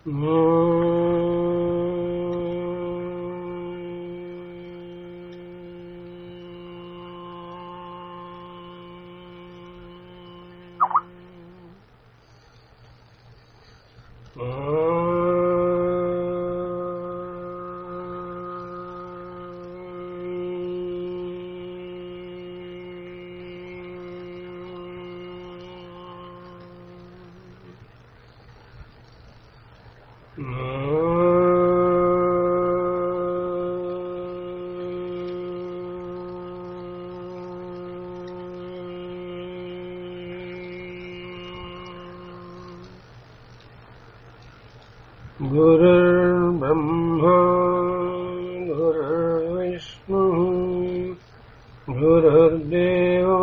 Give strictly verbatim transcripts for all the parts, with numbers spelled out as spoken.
गुरुर्ब्रह्मा गुरुर्विष्णुः गुरुर्देवो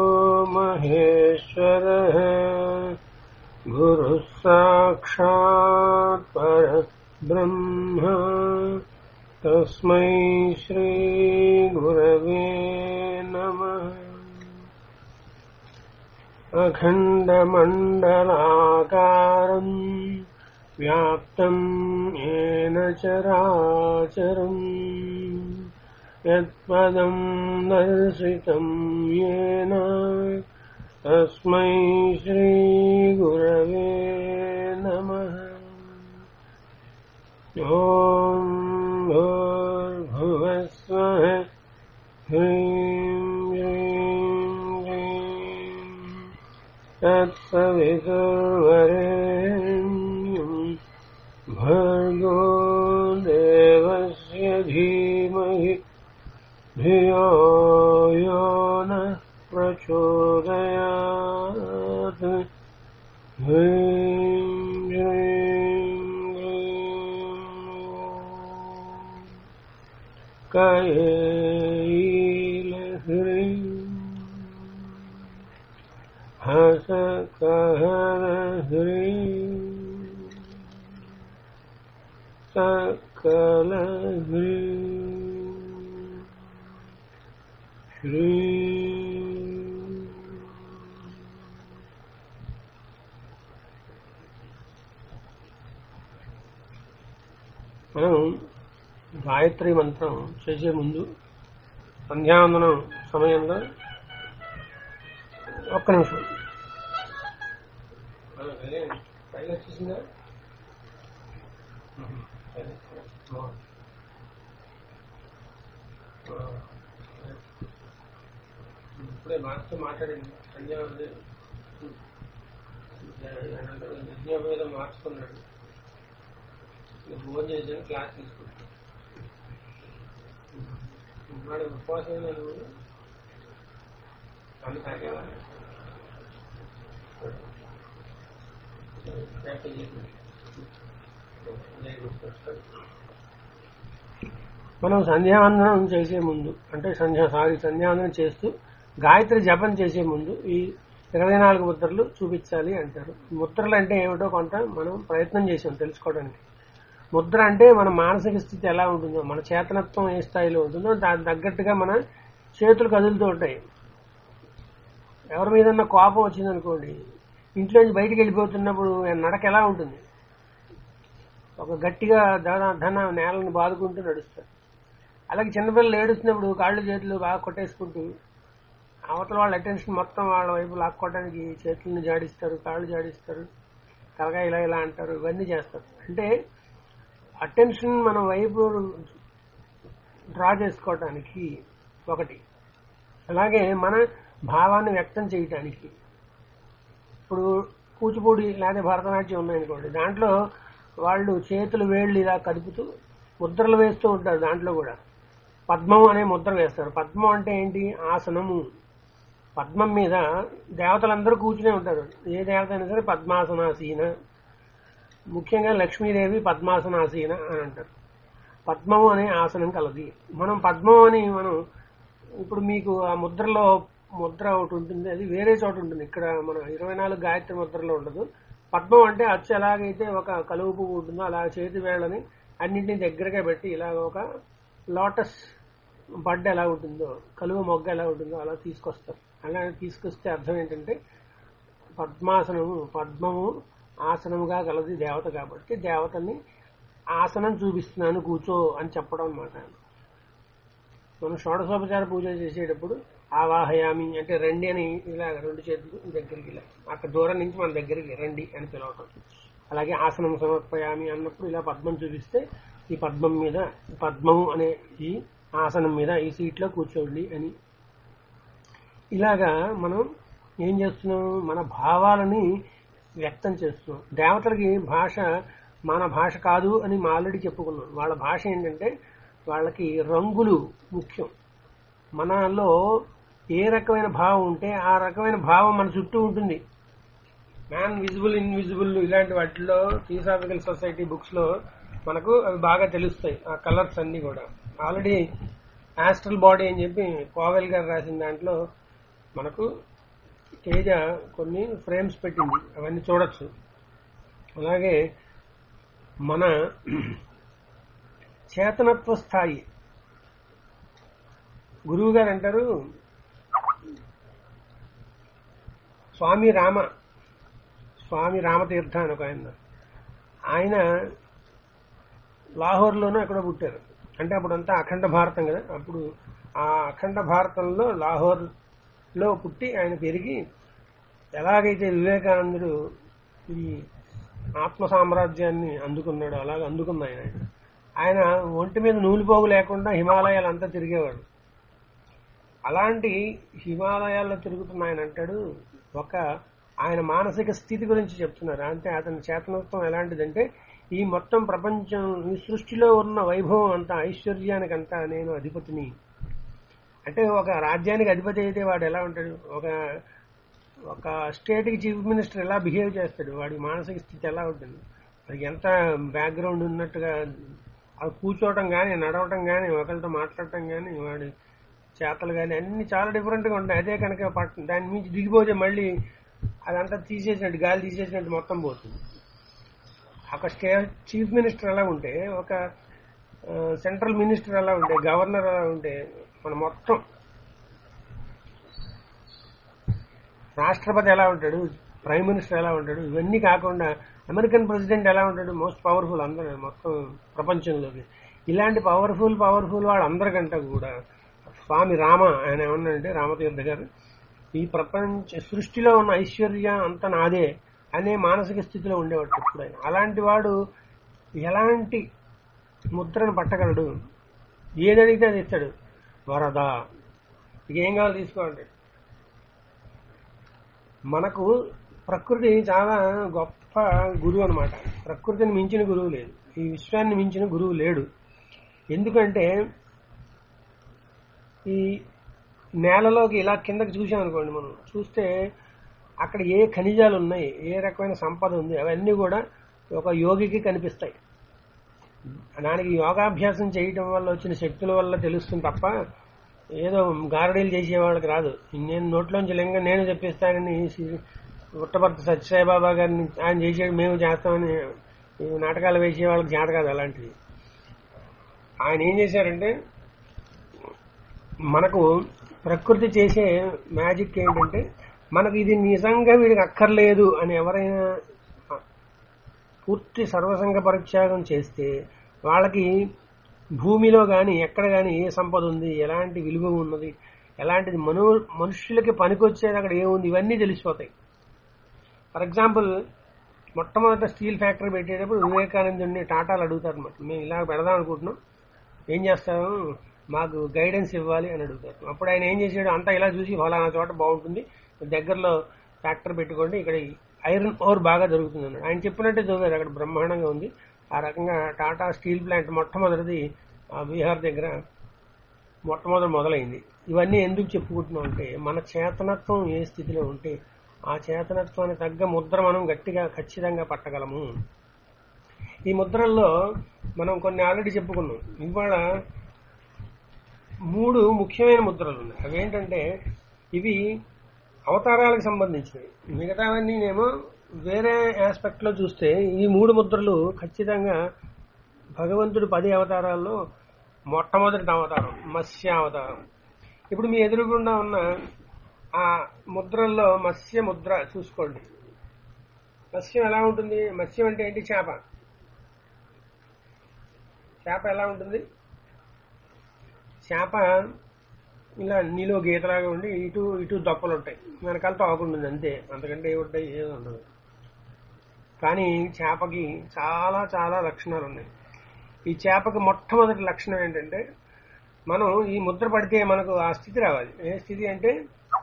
महेश्वरः गुरुः साक्षात् परब्रह्म तस्मै श्रीगुरवे नमः। अखण्डमण्डलाकारम् व्याप्तम् येन चराचरम् यत्पदम् दर्शितम् येन तस्मै श्रीगुरवे नमः। ॐ भूर्भुवः स्वः ह्रीं ह्रीं ह्रीं तत्सवितुर्वरेण्यम् भर्गो देवस्य धीमहि धियो यो नः प्रचोदयात्। ह्रीं ह्रीं ह्रीं कैलह्रीं हसकहलह्रीं सकलह्रीं श्रीं। మనం గాయత్రి మంత్రం చేసే ముందు సంధ్యావందనం సమయంలో ఒక్క నిమిషం వచ్చేసిందా? ఇప్పుడే మాతో మాట్లాడింది సంధ్యావందనం యజ్ఞోపేతం మార్చుకున్నాడు. భోజనం చేసాను, క్లాస్ తీసుకుంటాను. వాడు ఉపవాసం నువ్వు అన్ని తాగేవా? మనం సంధ్యావందనం చేసే ముందు అంటే సంధ్యా సారీ సంధ్యావందనం చేస్తూ గాయత్రి జపం చేసే ముందు ఈ ఇరవై నాలుగు ముద్రలు చూపించాలి అంటారు. ముద్రలు అంటే ఏమిటో కొంత మనం ప్రయత్నం చేసాం తెలుసుకోవడానికి. ముద్ర అంటే మన మానసిక స్థితి ఎలా ఉంటుందో, మన చేతనత్వం ఏ స్థాయిలో ఉంటుందో దానికి తగ్గట్టుగా మన చేతులు కదులుతూ ఉంటాయి. ఎవరి మీదన్నా కోపం వచ్చిందనుకోండి, ఇంట్లోంచి బయటికి వెళ్ళిపోతున్నప్పుడు నడక ఎలా ఉంటుంది? ఒక గట్టిగా ధన ధన నేలను బాదుకుంటూ నడుస్తారు. అలాగే చిన్నపిల్లలు ఏడుస్తున్నప్పుడు కాళ్ళు చేతులు బాగా కొట్టేసుకుంటూ అవతల వాళ్ళ అటెన్షన్ మొత్తం వాళ్ళ వైపు లాక్కోవడానికి చేతులను జాడిస్తారు, కాళ్ళు జాడిస్తారు, తలగా ఇలా ఇలా అంటారు, ఇవన్నీ చేస్తారు. అంటే అటెన్షన్ మన వైపు డ్రా చేసుకోవటానికి ఒకటి, అలాగే మన భావాన్ని వ్యక్తం చేయటానికి. ఇప్పుడు కూచిపూడి లేదా భరతనాట్యం ఉన్నాయనుకోండి, దాంట్లో వాళ్ళు చేతులు వేళ్ళు ఇలా కదుపుతూ ముద్రలు వేస్తూ ఉంటారు. దాంట్లో కూడా పద్మం అనే ముద్ర వేస్తారు. పద్మం అంటే ఏంటి? ఆసనము. పద్మం మీద దేవతలందరూ కూర్చునే ఉంటారు. ఏ దేవత అయినా సరే పద్మాసనాసీన, ముఖ్యంగా లక్ష్మీదేవి పద్మాసనాసీన అని అంటారు. పద్మము అనే ఆసనం కలది. మనం పద్మం అని మనం ఇప్పుడు మీకు ఆ ముద్రలో ముద్ర ఒకటి ఉంటుంది, అది వేరే చోట ఉంటుంది. ఇక్కడ మన ఇరవై నాలుగు గాయత్రి ముద్రలో ఉండదు. పద్మం అంటే అచ్చు ఎలాగైతే ఒక కలువు పువ్వు ఉంటుందో అలా చేతి వేళ్ళని అన్నింటినీ దగ్గరగా పెట్టి ఇలాగ ఒక లోటస్ బడ్ ఎలా ఉంటుందో, కలువ మొగ్గ ఎలా ఉంటుందో అలా తీసుకొస్తారు. అలా తీసుకొస్తే అర్థం ఏంటంటే పద్మాసనము, పద్మము ఆసనముగా కలది దేవత కాబట్టి దేవతని ఆసనం చూపిస్తున్నాను కూర్చో అని చెప్పడం అన్నమాట. మనం షోడశోపచార పూజ చేసేటప్పుడు ఆవాహయామి అంటే రండి అని ఇలా రెండు చేతులు దగ్గరికి ఇలా అక్కడ దూరం నుంచి మన దగ్గరికి రండి అని పిలవటం. అలాగే ఆసనం సమర్పయామి అన్నప్పుడు ఇలా పద్మం చూపిస్తే ఈ పద్మం మీద పద్మము అనే ఈ ఆసనం మీద ఈ సీట్లో కూర్చోండి అని. ఇలాగా మనం ఏం చేస్తున్నాం, మన భావాలని వ్యక్తం చేస్తున్నాం. దేవతలకి భాష మన భాష కాదు అని మా ఆల్రెడీ చెప్పుకున్నాం. వాళ్ళ భాష ఏంటంటే వాళ్ళకి రంగులు ముఖ్యం. మనలో ఏ రకమైన భావం ఉంటే ఆ రకమైన భావం మన చుట్టూ ఉంటుంది. మ్యాన్ విజిబుల్ ఇన్విజిబుల్ ఇలాంటి వాటిలో థియోసాఫికల్ సొసైటీ బుక్స్ లో మనకు అవి బాగా తెలుస్తాయి. ఆ కలర్స్ అన్ని కూడా ఆల్రెడీ ఆస్ట్రల్ బాడీ అని చెప్పి పావెల్ గారు రాసిన దాంట్లో మనకు తేజ కొన్ని ఫ్రేమ్స్ పెట్టింది, అవన్నీ చూడొచ్చు. అలాగే మన చేతనత్వ స్థాయి గురువు గారు అంటారు, స్వామి రామ స్వామి రామతీర్థ అని ఒక ఆయన ఆయన లాహోర్లోనూ ఎక్కడో పుట్టారు. అంటే అప్పుడంతా అఖండ భారతం కదా, అప్పుడు ఆ అఖండ భారతంలో లాహోర్లో పుట్టి ఆయన పెరిగి ఎలాగైతే వివేకానందుడు ఈ ఆత్మ సామ్రాజ్యాన్ని అందుకున్నాడు అలాగ అందుకున్న ఆయన ఆయన ఒంటి మీద నూలుపోగు లేకుండా హిమాలయాలంతా తిరిగేవాడు. అలాంటి హిమాలయాల్లో తిరుగుతున్న ఆయన అంటాడు, ఒక ఆయన మానసిక స్థితి గురించి చెప్తున్నారు. అంటే అతని చేతనత్వం ఎలాంటిదంటే ఈ మొత్తం ప్రపంచం ఈ సృష్టిలో ఉన్న వైభవం అంతా ఐశ్వర్యానికంతా నేను అధిపతిని. అంటే ఒక రాజ్యానికి అధిపతి అయితే వాడు ఎలా ఉంటాడు, ఒక ఒక స్టేట్ కి చీఫ్ మినిస్టర్ ఎలా బిహేవ్ చేస్తాడు, వాడి మానసిక స్థితి ఎలా ఉంటుంది, అది ఎంత బ్యాక్గ్రౌండ్ ఉన్నట్టుగా అది కూర్చోవటం కానీ నడవటం కానీ ఒకరితో మాట్లాడటం కానీ వాడి చేతలు కానీ అన్ని చాలా డిఫరెంట్ గా ఉంటాయి. అదే కనుక దాని మించి దిగిపోతే మళ్ళీ అదంతా తీసేసినట్టు గాలి తీసేసినట్టు మొత్తం పోతుంది. ఒక స్టేట్ చీఫ్ మినిస్టర్ ఎలా ఉంటే, ఒక సెంట్రల్ మినిస్టర్ ఎలా ఉంటే, గవర్నర్ ఎలా ఉంటే, మన మొత్తం రాష్ట్రపతి ఎలా ఉంటాడు, ప్రైమ్ మినిస్టర్ ఎలా ఉంటాడు, ఇవన్నీ కాకుండా అమెరికన్ ప్రెసిడెంట్ ఎలా ఉంటాడు, మోస్ట్ పవర్ఫుల్ అందరూ మొత్తం ప్రపంచంలోకి. ఇలాంటి పవర్ఫుల్ పవర్ఫుల్ వాళ్ళందరికంటే కూడా స్వామి రామ ఆయన ఏమన్నాడంటే రామతీర్థ గారు, ఈ ప్రపంచ సృష్టిలో ఉన్న ఐశ్వర్యం అంత నాదే అనే మానసిక స్థితిలో ఉండేవాడు ఎప్పుడైనా. అలాంటి వాడు ఎలాంటి ముద్రను పట్టగలడు, ఏదడిగితే అది ఇస్తాడు. వరద ఏం కావాలి తీసుకోవాలంటే. మనకు ప్రకృతి చాలా గొప్ప గురువు అనమాట. ప్రకృతిని మించిన గురువు లేదు, ఈ విశ్వాన్ని మించిన గురువు లేడు. ఎందుకంటే ఈ నేలలోకి ఇలా కిందకి చూసామనుకోండి, మనం చూస్తే అక్కడ ఏ ఖనిజాలు ఉన్నాయి, ఏ రకమైన సంపద ఉంది, అవన్నీ కూడా ఒక యోగికి కనిపిస్తాయి. దానికి యోగాభ్యాసం చేయటం వల్ల వచ్చిన శక్తుల వల్ల తెలుస్తుంది తప్ప ఏదో గారడీలు చేసేవాళ్ళకి రాదు. నేను నోట్లోంచి లింగ నేను చెప్పిస్తానని పుట్టపర్తి సత్యసాయిబాబా గారిని ఆయన చేసేది మేము చేస్తామని నాటకాలు వేసే వాళ్ళకి చేత కాదు అలాంటివి. ఆయన ఏం చేశారంటే, మనకు ప్రకృతి చేసే మ్యాజిక్ ఏంటంటే, మనకు ఇది నిజంగా వీడికి అక్కర్లేదు అని ఎవరైనా పూర్తి సర్వసంగ పరిత్యాగం చేస్తే వాళ్ళకి భూమిలో గాని ఎక్కడ గాని ఏ సంపద ఉంది, ఎలాంటి విలువ ఉన్నది, ఎలాంటిది మను మనుషులకి పనికొచ్చేది అక్కడ ఏముంది, ఇవన్నీ తెలిసిపోతాయి. ఫర్ ఎగ్జాంపుల్, మొట్టమొదట స్టీల్ ఫ్యాక్టరీ పెట్టేటప్పుడు వివేకానందుడిని టాటాలు అడుగుతారు అనమాట, మేము ఇలా పెడదాం అనుకుంటున్నాం, ఏం చేస్తాము, మాకు గైడెన్స్ ఇవ్వాలి అని అడుగుతారు. అప్పుడు ఆయన ఏం చేసాడు, అంతా ఇలా చూసి ఫలానా చోట బాగుంటుంది, దగ్గరలో ఫ్యాక్టరీ పెట్టుకోండి, ఇక్కడ ఐరన్ ఓర్ బాగా దొరుకుతుంది అన్నాడు. ఆయన చెప్పినట్టే చదివారు, అక్కడ బ్రహ్మాండంగా ఉంది. ఆ రకంగా టాటా స్టీల్ ప్లాంట్ మొట్టమొదటిది బీహార్ దగ్గర మొట్టమొదటి మొదలైంది. ఇవన్నీ ఎందుకు చెప్పుకుంటున్నాం అంటే, మన చేతనత్వం ఏ స్థితిలో ఉంటే ఆ చేతనత్వానికి తగ్గ ముద్ర మనం గట్టిగా ఖచ్చితంగా పట్టగలము. ఈ ముద్రల్లో మనం కొన్ని ఆల్రెడీ చెప్పుకున్నాం. ఇవాళ మూడు ముఖ్యమైన ముద్రలు ఉన్నాయి. అవేంటంటే, ఇవి అవతారాలకు సంబంధించినవి. మిగతావన్నీ ఏమో వేరే ఆస్పెక్ట్ లో చూస్తే ఈ మూడు ముద్రలు ఖచ్చితంగా భగవంతుడు పది అవతారాల్లో మొట్టమొదటి అవతారం మత్స్య అవతారం. ఇప్పుడు మీ ఎదురుగుండా ఉన్న ఆ ముద్రల్లో మత్స్య ముద్ర చూసుకోండి. మత్స్యం ఎలా ఉంటుంది? మత్స్యం అంటే ఏంటి? చేప. చేప ఎలా ఉంటుంది? చేప ఇలా నీలో గీతలాగా ఉండి ఇటు ఇటు దొప్పలు ఉంటాయి, వెనకాలతో ఆకుంటుంది అంతే, అంతకంటే ఏ ఉంటాయి? ఏది ఉండదు. కానీ చేపకి చాలా చాలా లక్షణాలు ఉన్నాయి. ఈ చేపకి మొట్టమొదటి లక్షణం ఏంటంటే, మనం ఈ ముద్ర పడితే మనకు ఆ స్థితి రావాలి. ఏ స్థితి అంటే,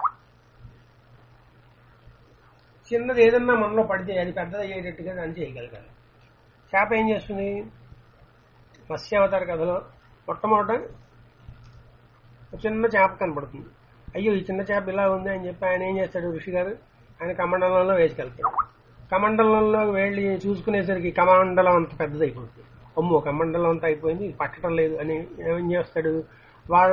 చిన్నది ఏదన్నా మనలో పడితే అది పెద్దది అయ్యేటట్టుగా దాన్ని చేయగలగాలి. చేప ఏం చేస్తుంది? మత్స్యావతార కథలో మొట్టమొదట చిన్న చేప కనపడుతుంది. అయ్యో ఈ చిన్న చేప ఇలా ఉంది అని చెప్పి ఆయన ఏం చేస్తాడు? ఋషి గారు ఆయన కమండలంలో వేసుకెళ్తాడు. కమండలంలో వెళ్ళి చూసుకునేసరికి కమండలం అంత పెద్దది అయిపోతుంది. అమ్మో కమండలం అంతా అయిపోయింది, పట్టడం లేదు అని ఏం చేస్తాడు? వాళ్ళ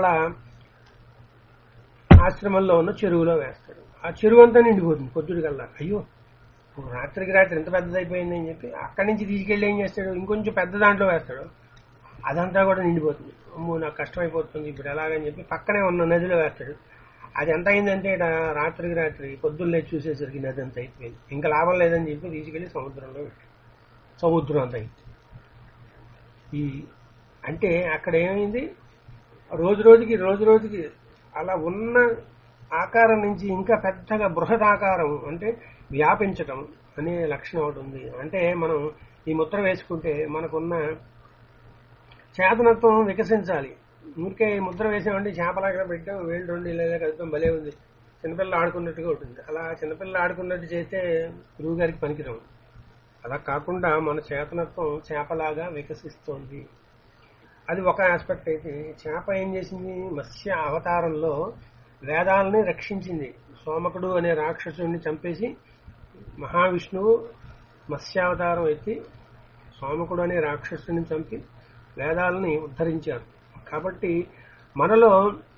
ఆశ్రమంలో ఉన్న చెరువులో వేస్తాడు. ఆ చెరువు అంతా నిండిపోతుంది పొద్దుడి కల్లా. అయ్యో రాత్రికి రాత్రి ఎంత పెద్దది అయిపోయింది అని చెప్పి అక్కడి నుంచి తీసుకెళ్లి ఏం చేస్తాడు? ఇంకొంచెం పెద్ద దాంట్లో వేస్తాడు. అదంతా కూడా నిండిపోతుంది. అమ్మో నాకు కష్టమైపోతుంది ఇప్పుడు ఎలాగని చెప్పి పక్కనే ఉన్న నదిలో వేస్తాడు. అది ఎంత అయిందంటే రాత్రికి రాత్రి పొద్దున్నే చూసేసరికి నది అంత అయిపోయింది, ఇంకా లాభం లేదని చెప్పి తీసుకెళ్లి సముద్రంలో పెట్టాడు. సముద్రం అంత అయింది. ఈ అంటే అక్కడ ఏమైంది? రోజు రోజుకి రోజు రోజుకి అలా ఉన్న ఆకారం నుంచి ఇంకా పెద్దగా బృహదాకారం అంటే వ్యాపించటం అనే లక్షణం ఒకటి ఉంది. అంటే మనం ఈ ముద్ర వేసుకుంటే మనకున్న చేతనత్వం వికసించాలి. ఊరికే ముద్ర వేసామంటే చేపలాగా పెట్టాం, వేళ్ళు రెండు ఇలా కలుపుతాం, భలే ఉంది, చిన్నపిల్లలు ఆడుకున్నట్టుగా ఉంటుంది. అలా చిన్నపిల్లలు ఆడుకున్నట్టు చేస్తే గురువు గారికి పనికిరావు. అలా కాకుండా మన చేతనత్వం చేపలాగా వికసిస్తోంది. అది ఒక ఆస్పెక్ట్. అయితే చేప ఏం చేసింది? మత్స్య అవతారంలో వేదాలని రక్షించింది. సోమకుడు అనే రాక్షసుడిని చంపేసి మహావిష్ణువు మత్స్యావతారం ఎత్తి సోమకుడు అనే రాక్షసుడిని చంపి వేదాలని ఉద్ధరించారు. కాబట్టి మనలో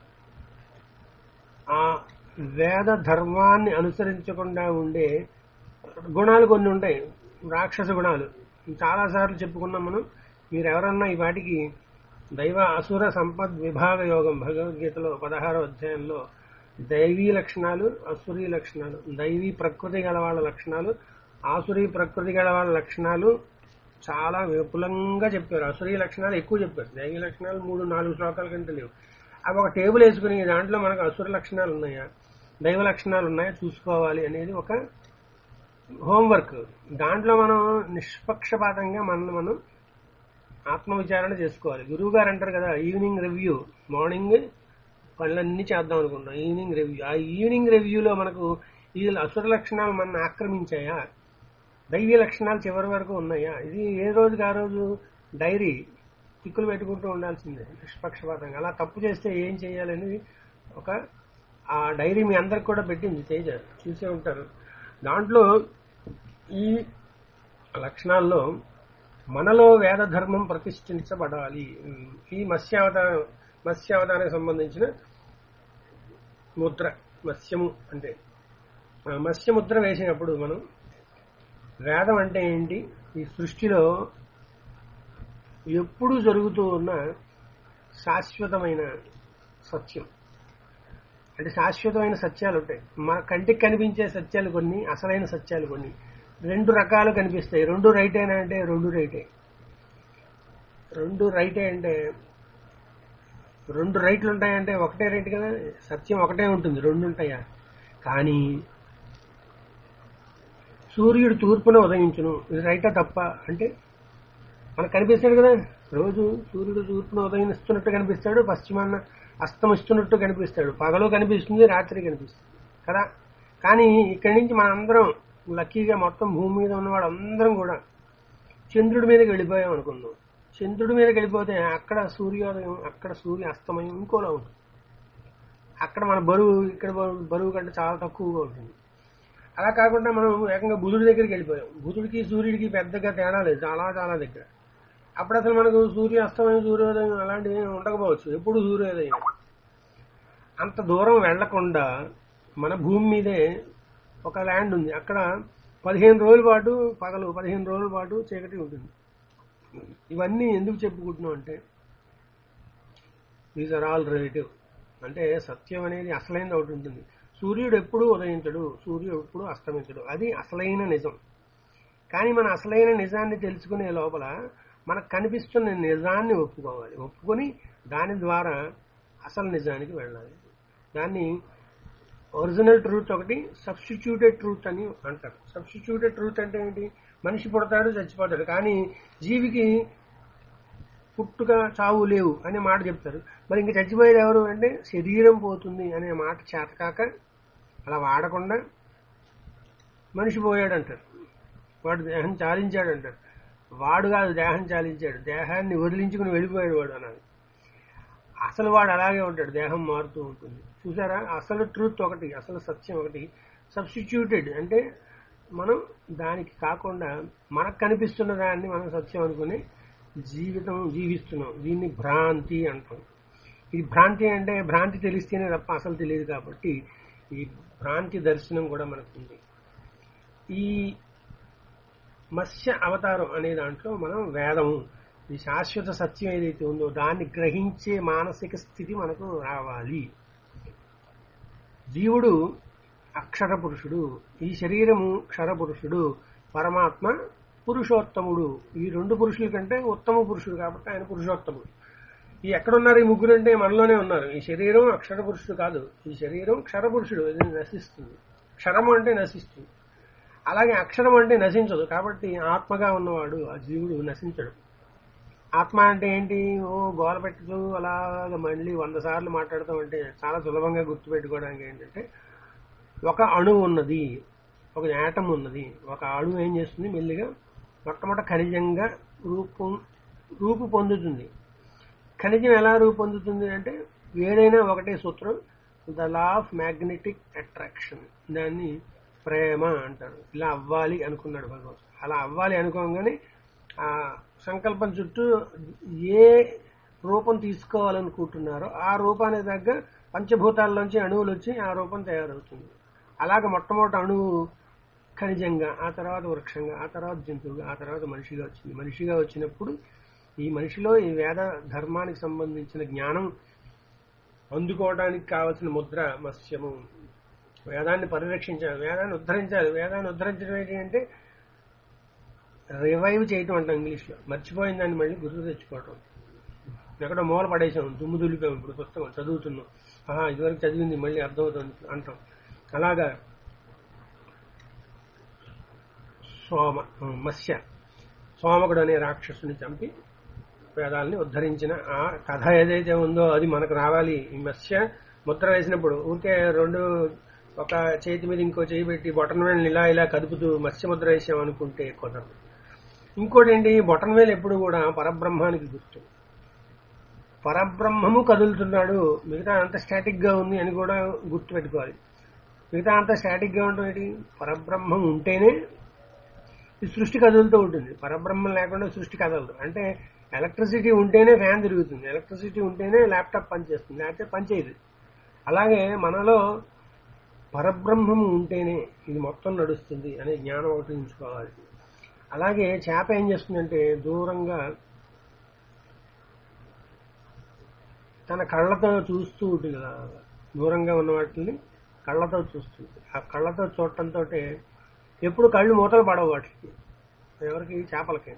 ఆ వేద ధర్మాన్ని అనుసరించకుండా ఉండే గుణాలు కొన్ని ఉంటాయి, రాక్షస గుణాలు. చాలాసార్లు చెప్పుకున్నాం మనం. మీరు ఎవరన్నా ఈ వాటికి దైవ అసుర సంపద్ విభాగ యోగం భగవద్గీతలో పదహారో అధ్యాయంలో దైవీ లక్షణాలు, అసురీ లక్షణాలు, దైవీ ప్రకృతి గల వాళ్ళ లక్షణాలు, ఆసురీ ప్రకృతి గల వాళ్ళ లక్షణాలు చాలా విపులంగా చెప్పారు. అసురీ లక్షణాలు ఎక్కువ చెప్పారు. దైవీ లక్షణాలు మూడు నాలుగు శ్లోకాల కంటే లేవు. అవి ఒక టేబుల్ వేసుకుని దాంట్లో మనకు అసుర లక్షణాలు ఉన్నాయా, దైవ లక్షణాలు ఉన్నాయా చూసుకోవాలి అనేది ఒక హోంవర్క్. దాంట్లో మనం నిష్పక్షపాతంగా మనం మనం ఆత్మవిచారణ చేసుకోవాలి. గురువు గారు అంటారు కదా, ఈవినింగ్ రివ్యూ. మార్నింగ్ పనులన్నీ చేద్దాం అనుకుంటాం, ఈవినింగ్ రివ్యూ. ఆ ఈవినింగ్ రివ్యూలో మనకు ఈ అసుర లక్షణాలు మన ఆక్రమించాయా, దైవీ లక్షణాలు చివరి వరకు ఉన్నాయా, ఇది ఏ రోజుకి ఆ రోజు డైరీ తిక్కులు పెట్టుకుంటూ ఉండాల్సిందే నిష్పక్షపాతంగా. అలా తప్పు చేస్తే ఏం చేయాలని ఒక ఆ డైరీ మీ అందరికి కూడా పెట్టింది తేజ, చూసే ఉంటారు. దాంట్లో ఈ లక్షణాల్లో మనలో వేద ధర్మం ప్రతిష్ఠించబడాలి. ఈ మత్స్యావతార మత్స్యావతారానికి సంబంధించిన ముద్ర, మత్స్యము అంటే మత్స్యముద్ర వేసినప్పుడు మనం వేదం అంటే ఏంటి, ఈ సృష్టిలో ఎప్పుడూ జరుగుతూ ఉన్న శాశ్వతమైన సత్యం. అంటే శాశ్వతమైన సత్యాలు ఉంటాయి. మన కంటికి కనిపించే సత్యాలు కొన్ని, అసలైన సత్యాలు కొన్ని. రెండు రకాలు కనిపిస్తాయి. రెండు రైటేనా అంటే రెండు రైటే. రెండు రైటే అంటే రెండు రైట్లు ఉంటాయంటే ఒకటే రైట్ కదా, సత్యం ఒకటే ఉంటుంది. రెండు ఉంటాయా? కానీ సూర్యుడు తూర్పున ఉదయించును, ఇది రైటా తప్ప అంటే మనకు కనిపిస్తాడు కదా, రోజు సూర్యుడు తూర్పున ఉదయిస్తున్నట్టు కనిపిస్తాడు, పశ్చిమాన అస్తమిస్తున్నట్టు కనిపిస్తాడు, పగలు కనిపిస్తుంది, రాత్రి కనిపిస్తుంది కదా. కానీ ఇక్కడి నుంచి మనందరం లక్కీగా మొత్తం భూమి మీద ఉన్నవాడు అందరం కూడా చంద్రుడి మీదకి వెళ్ళిపోయాం అనుకుందాం. చంద్రుడి మీదకి వెళ్ళిపోతే అక్కడ సూర్యోదయం, అక్కడ సూర్య అస్తమయం ఇంకోలా ఉంటుంది. అక్కడ మన బరువు ఇక్కడ బరువు కంటే చాలా తక్కువగా ఉంటుంది. అలా కాకుండా మనం ఏకంగా బుధుడి దగ్గరికి వెళ్ళిపోయాం. బుధుడికి సూర్యుడికి పెద్దగా తేడా లేదు, చాలా చాలా దగ్గర. అప్పుడు అసలు మనకు సూర్య అస్తమయం సూర్యోదయం అలాంటివి ఉండకపోవచ్చు, ఎప్పుడు సూర్యోదయం. అంత దూరం వెళ్లకుండా మన భూమి మీదే ఒక ల్యాండ్ ఉంది, అక్కడ పదిహేను రోజుల పాటు పగలు, పదిహేను రోజుల పాటు చీకటి ఉంటుంది. ఇవన్నీ ఎందుకు చెప్పుకుంటున్నాం అంటే దీస్ ఆర్ ఆల్ రిలేటివ్. అంటే సత్యం అనేది అసలైనది ఒకటి ఉంటుంది. సూర్యుడు ఎప్పుడూ ఉదయించడు, సూర్యుడు ఎప్పుడు అస్తమించడు, అది అసలైన నిజం. కానీ మన అసలైన నిజాన్ని తెలుసుకునే లోపల మనకు కనిపిస్తున్న నిజాన్ని ఒప్పుకోవాలి. ఒప్పుకొని దాని ద్వారా అసలు నిజానికి వెళ్ళాలి. దాన్ని ఒరిజినల్ ట్రూత్ ఒకటి, సబ్స్టిట్యూటెడ్ ట్రూత్ అని అంటారు. సబ్స్టిట్యూటెడ్ ట్రూత్ అంటే ఏంటి? మనిషి పుడతాడు, చచ్చిపోతాడు, కానీ జీవికి పుట్టుక చావు లేవు అనే మాట చెప్తారు. మరి ఇంక చచ్చిపోయేది ఎవరు అంటే శరీరం పోతుంది అనే మాట చేతకాక అలా వాడకుండా మనిషి పోయాడు అంటారు. వాడు దేహం చాలించాడు అంటారు. వాడు కాదు దేహం చాలించాడు, దేహాన్ని వదిలించుకుని వెళ్ళిపోయాడు వాడు అన్నాడు. అసలు వాడు అలాగే ఉంటాడు, దేహం మారుతూ ఉంటుంది. చూసారా? అసలు ట్రూత్ ఒకటి, అసలు సత్యం ఒకటి. సబ్స్టిట్యూటెడ్ అంటే మనం దానికి కాకుండా మనకు కనిపిస్తున్న దాన్ని మనం సత్యం అనుకుని జీవితం జీవిస్తున్నాం. దీన్ని భ్రాంతి అంటాం. ఈ భ్రాంతి అంటే భ్రాంతి తెలిస్తేనే తప్ప అసలు తెలియదు కాబట్టి ఈ భ్రాంతి దర్శనం కూడా మనకుంది. ఈ మత్స్య అవతారం అనే దాంట్లో మనం వేదము, ఈ శాశ్వత సత్యం ఏదైతే ఉందో దాన్ని గ్రహించే మానసిక స్థితి మనకు రావాలి. జీవుడు అక్షర పురుషుడు, ఈ శరీరము క్షర పురుషుడు, పరమాత్మ పురుషోత్తముడు. ఈ రెండు పురుషుల కంటే ఉత్తమ పురుషుడు కాబట్టి ఆయన పురుషోత్తముడు. ఈ ఎక్కడున్నారు ఈ ముగ్గురు అంటే మనలోనే ఉన్నారు. ఈ శరీరం అక్షర పురుషుడు కాదు, ఈ శరీరం క్షర పురుషుడు, ఇది నశిస్తుంది. క్షరము అంటే నశిస్తుంది, అలాగే అక్షరం అంటే నశించదు. కాబట్టి ఆత్మగా ఉన్నవాడు ఆ జీవుడు నశించడు. ఆత్మ అంటే ఏంటి? ఓ గోల పెట్టుతూ అలాగ మళ్ళీ వంద సార్లు మాట్లాడతాం అంటే చాలా సులభంగా గుర్తుపెట్టుకోవడానికి ఏంటంటే ఒక అణువు ఉన్నది, ఒక యాటం ఉన్నది. ఒక అణువు ఏం చేస్తుంది? మెల్లిగా మొట్టమొదట ఖనిజంగా రూపం రూపు పొందుతుంది. ఖనిజం ఎలా రూపొందుతుంది అంటే ఏదైనా ఒకటే సూత్రం, the law of magnetic attraction. దాన్ని ప్రేమ అంటారు. ఇలా అవ్వాలి అనుకున్నాడు భగవంతుడు. అలా అవ్వాలి అనుకోగానే ఆ సంకల్పం చుట్టూ ఏ రూపం తీసుకోవాలనుకుంటున్నారో ఆ రూపానికి తగ్గ పంచభూతాల్లోంచి అణువులు వచ్చి ఆ రూపం తయారవుతుంది. అలాగే మొట్టమొదటి అణువు ఖనిజంగా, ఆ తర్వాత వృక్షంగా, ఆ తర్వాత జంతువుగా, ఆ తర్వాత మనిషిగా వచ్చింది. మనిషిగా వచ్చినప్పుడు ఈ మనిషిలో ఈ వేద ధర్మానికి సంబంధించిన జ్ఞానం అందుకోవడానికి కావలసిన ముద్ర మత్స్యము. వేదాన్ని పరిరక్షించాలి, వేదాన్ని ఉద్ధరించాలి. వేదాన్ని ఉద్ధరించడం ఏంటి అంటే రివైవ్ చేయటం అంటాం ఇంగ్లీష్లో. మర్చిపోయిన దాన్ని మళ్ళీ గుర్తు తెచ్చుకోవటం. ఎక్కడో మూల పడేసాం, దుమ్ము దులిపాం, ఇప్పుడు పుస్తకం చదువుతున్నాం, ఆహా ఇదివరకు చదివింది మళ్ళీ అర్థమవుతుంది అంటాం. అలాగా సోమ మత్స్య సోమకుడు అనే రాక్షసుని చంపి వేదాలని ఉద్ధరించిన ఆ కథ ఏదైతే ఉందో అది మనకు రావాలి. ఈ మత్స్య ముద్ర వేసినప్పుడు ఊరికే రెండు ఒక చేతి మీద ఇంకో చేయి పెట్టి బొటన్ వేళ్ళని ఇలా ఇలా కదుపుతూ మత్స్య ముద్ర వేసామనుకుంటే కుదరదు. ఇంకోటి ఏంటి? బొటన్ వేలు ఎప్పుడు కూడా పరబ్రహ్మానికి గుర్తు. పరబ్రహ్మము కదులుతున్నాడు, మిగతా అంత స్టాటిక్ గా ఉంది అని కూడా గుర్తు పెట్టుకోవాలి. మిగతా అంత స్టాటిక్ గా ఉంటుంది, పరబ్రహ్మం ఉంటేనే ఈ సృష్టి కదులుతూ ఉంటుంది. పరబ్రహ్మం లేకుండా సృష్టి కదలదు. అంటే ఎలక్ట్రిసిటీ ఉంటేనే ఫ్యాన్ తిరుగుతుంది, ఎలక్ట్రిసిటీ ఉంటేనే ల్యాప్టాప్ పనిచేస్తుంది, లేకపోతే పనిచేయదు. అలాగే మనలో పరబ్రహ్మము ఉంటేనే ఇది మొత్తం నడుస్తుంది అనే జ్ఞానం ఒకటి ఉంచుకోవాలి. అలాగే చేప ఏం చేస్తుందంటే దూరంగా తన కళ్ళతో చూస్తూ ఉంటుంది కదా, దూరంగా ఉన్న వాటిని కళ్ళతో చూస్తుంది. ఆ కళ్ళతో చూడటంతో ఎప్పుడు కళ్ళు మూతలు పడవు వాటికి. ఎవరికి? చేపలకి.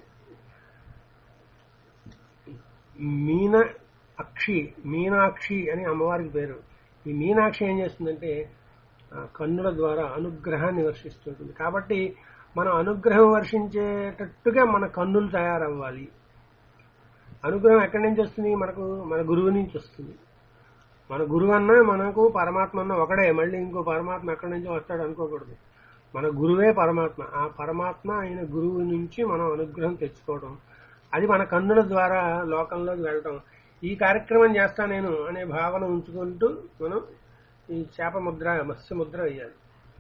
మీన అక్షి, మీనాక్షి అని అమ్మవారికి పేరు. ఈ మీనాక్షి ఏం చేస్తుందంటే కన్నుల ద్వారా అనుగ్రహాన్ని వర్షిస్తుంటుంది. కాబట్టి మనం అనుగ్రహం వర్షించేటట్టుగా మన కన్నులు తయారవ్వాలి. అనుగ్రహం ఎక్కడి నుంచి వస్తుంది? మనకు మన గురువు నుంచి వస్తుంది. మన గురువు అన్నా మనకు పరమాత్మ అన్నా ఒకడే, మళ్ళీ ఇంకో పరమాత్మ ఎక్కడి నుంచో వస్తాడు అనుకోకూడదు. మన గురువే పరమాత్మ. ఆ పరమాత్మ అయిన గురువు నుంచి మనం అనుగ్రహం తెచ్చుకోవడం, అది మన కన్నుల ద్వారా లోకంలోకి వెళ్ళటం. ఈ కార్యక్రమం చేస్తా నేను అనే భావన ఉంచుకుంటూ మనం ఈ చేప ముద్ర మత్స్య ముద్ర వేయాలి.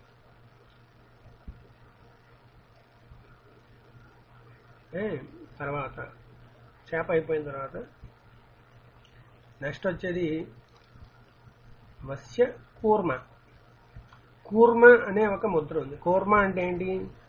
తర్వాత చేప అయిపోయిన తర్వాత నెక్స్ట్ వచ్చేది మత్స్య కూర్మ. కూర్మ అనే ఒక ముద్ర ఉంది. కూర్మ అంటే ఏంటి?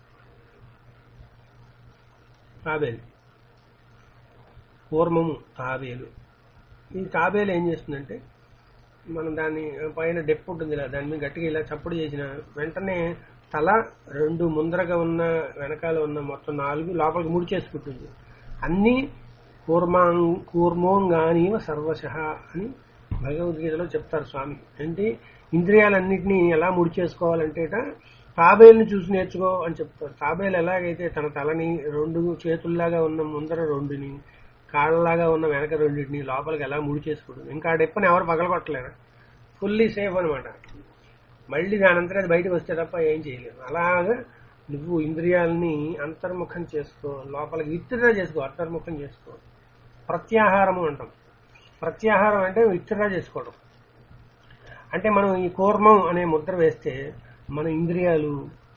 తాబేలు. కూర్మము తాబేలు. ఈ తాబేలు ఏం చేస్తుందంటే మనం దాన్ని పైన డెప్పు ఉంటుంది ఇలా, దాని మీద గట్టిగా ఇలా చప్పుడు చేసిన వెంటనే తల రెండు ముందరగా ఉన్న వెనకాల ఉన్న మొత్తం నాలుగు లోపలికి ముడి చేసుకుంటుంది. అన్ని కూర్మాం కూర్మోంగానీవ సర్వశ అని భగవద్గీతలో చెప్తారు స్వామి. అంటే ఇంద్రియాలన్నింటినీ ఎలా ముడి చేసుకోవాలంటేట తాబేలుని చూసి నేర్చుకో అని చెప్తారు. తాబేలు ఎలాగైతే తన తలని రెండు చేతుల్లాగా ఉన్న ముందర రెండుని, కాళ్ళలాగా ఉన్న వెనక రెండింటిని లోపలికి ఎలా ముడి చేసుకుంటుంది. ఇంకా ఆ డెప్పని ఎవరు పగలగొట్టలేరు, ఫుల్లీ సేఫ్ అనమాట. మళ్ళీ దానంతా అది బయటకు వస్తే తప్ప ఏం చేయలేరు. అలాగా నువ్వు ఇంద్రియాలని అంతర్ముఖం చేసుకో, లోపలికి విత్డ్రా చేసుకో, అంతర్ముఖం చేసుకో. ప్రత్యాహారము అంటాం. ప్రత్యాహారం అంటే విత్డ్రా చేసుకోవడం. అంటే మనం ఈ కూర్మం అనే ముద్ర వేస్తే మన ఇంద్రియాలు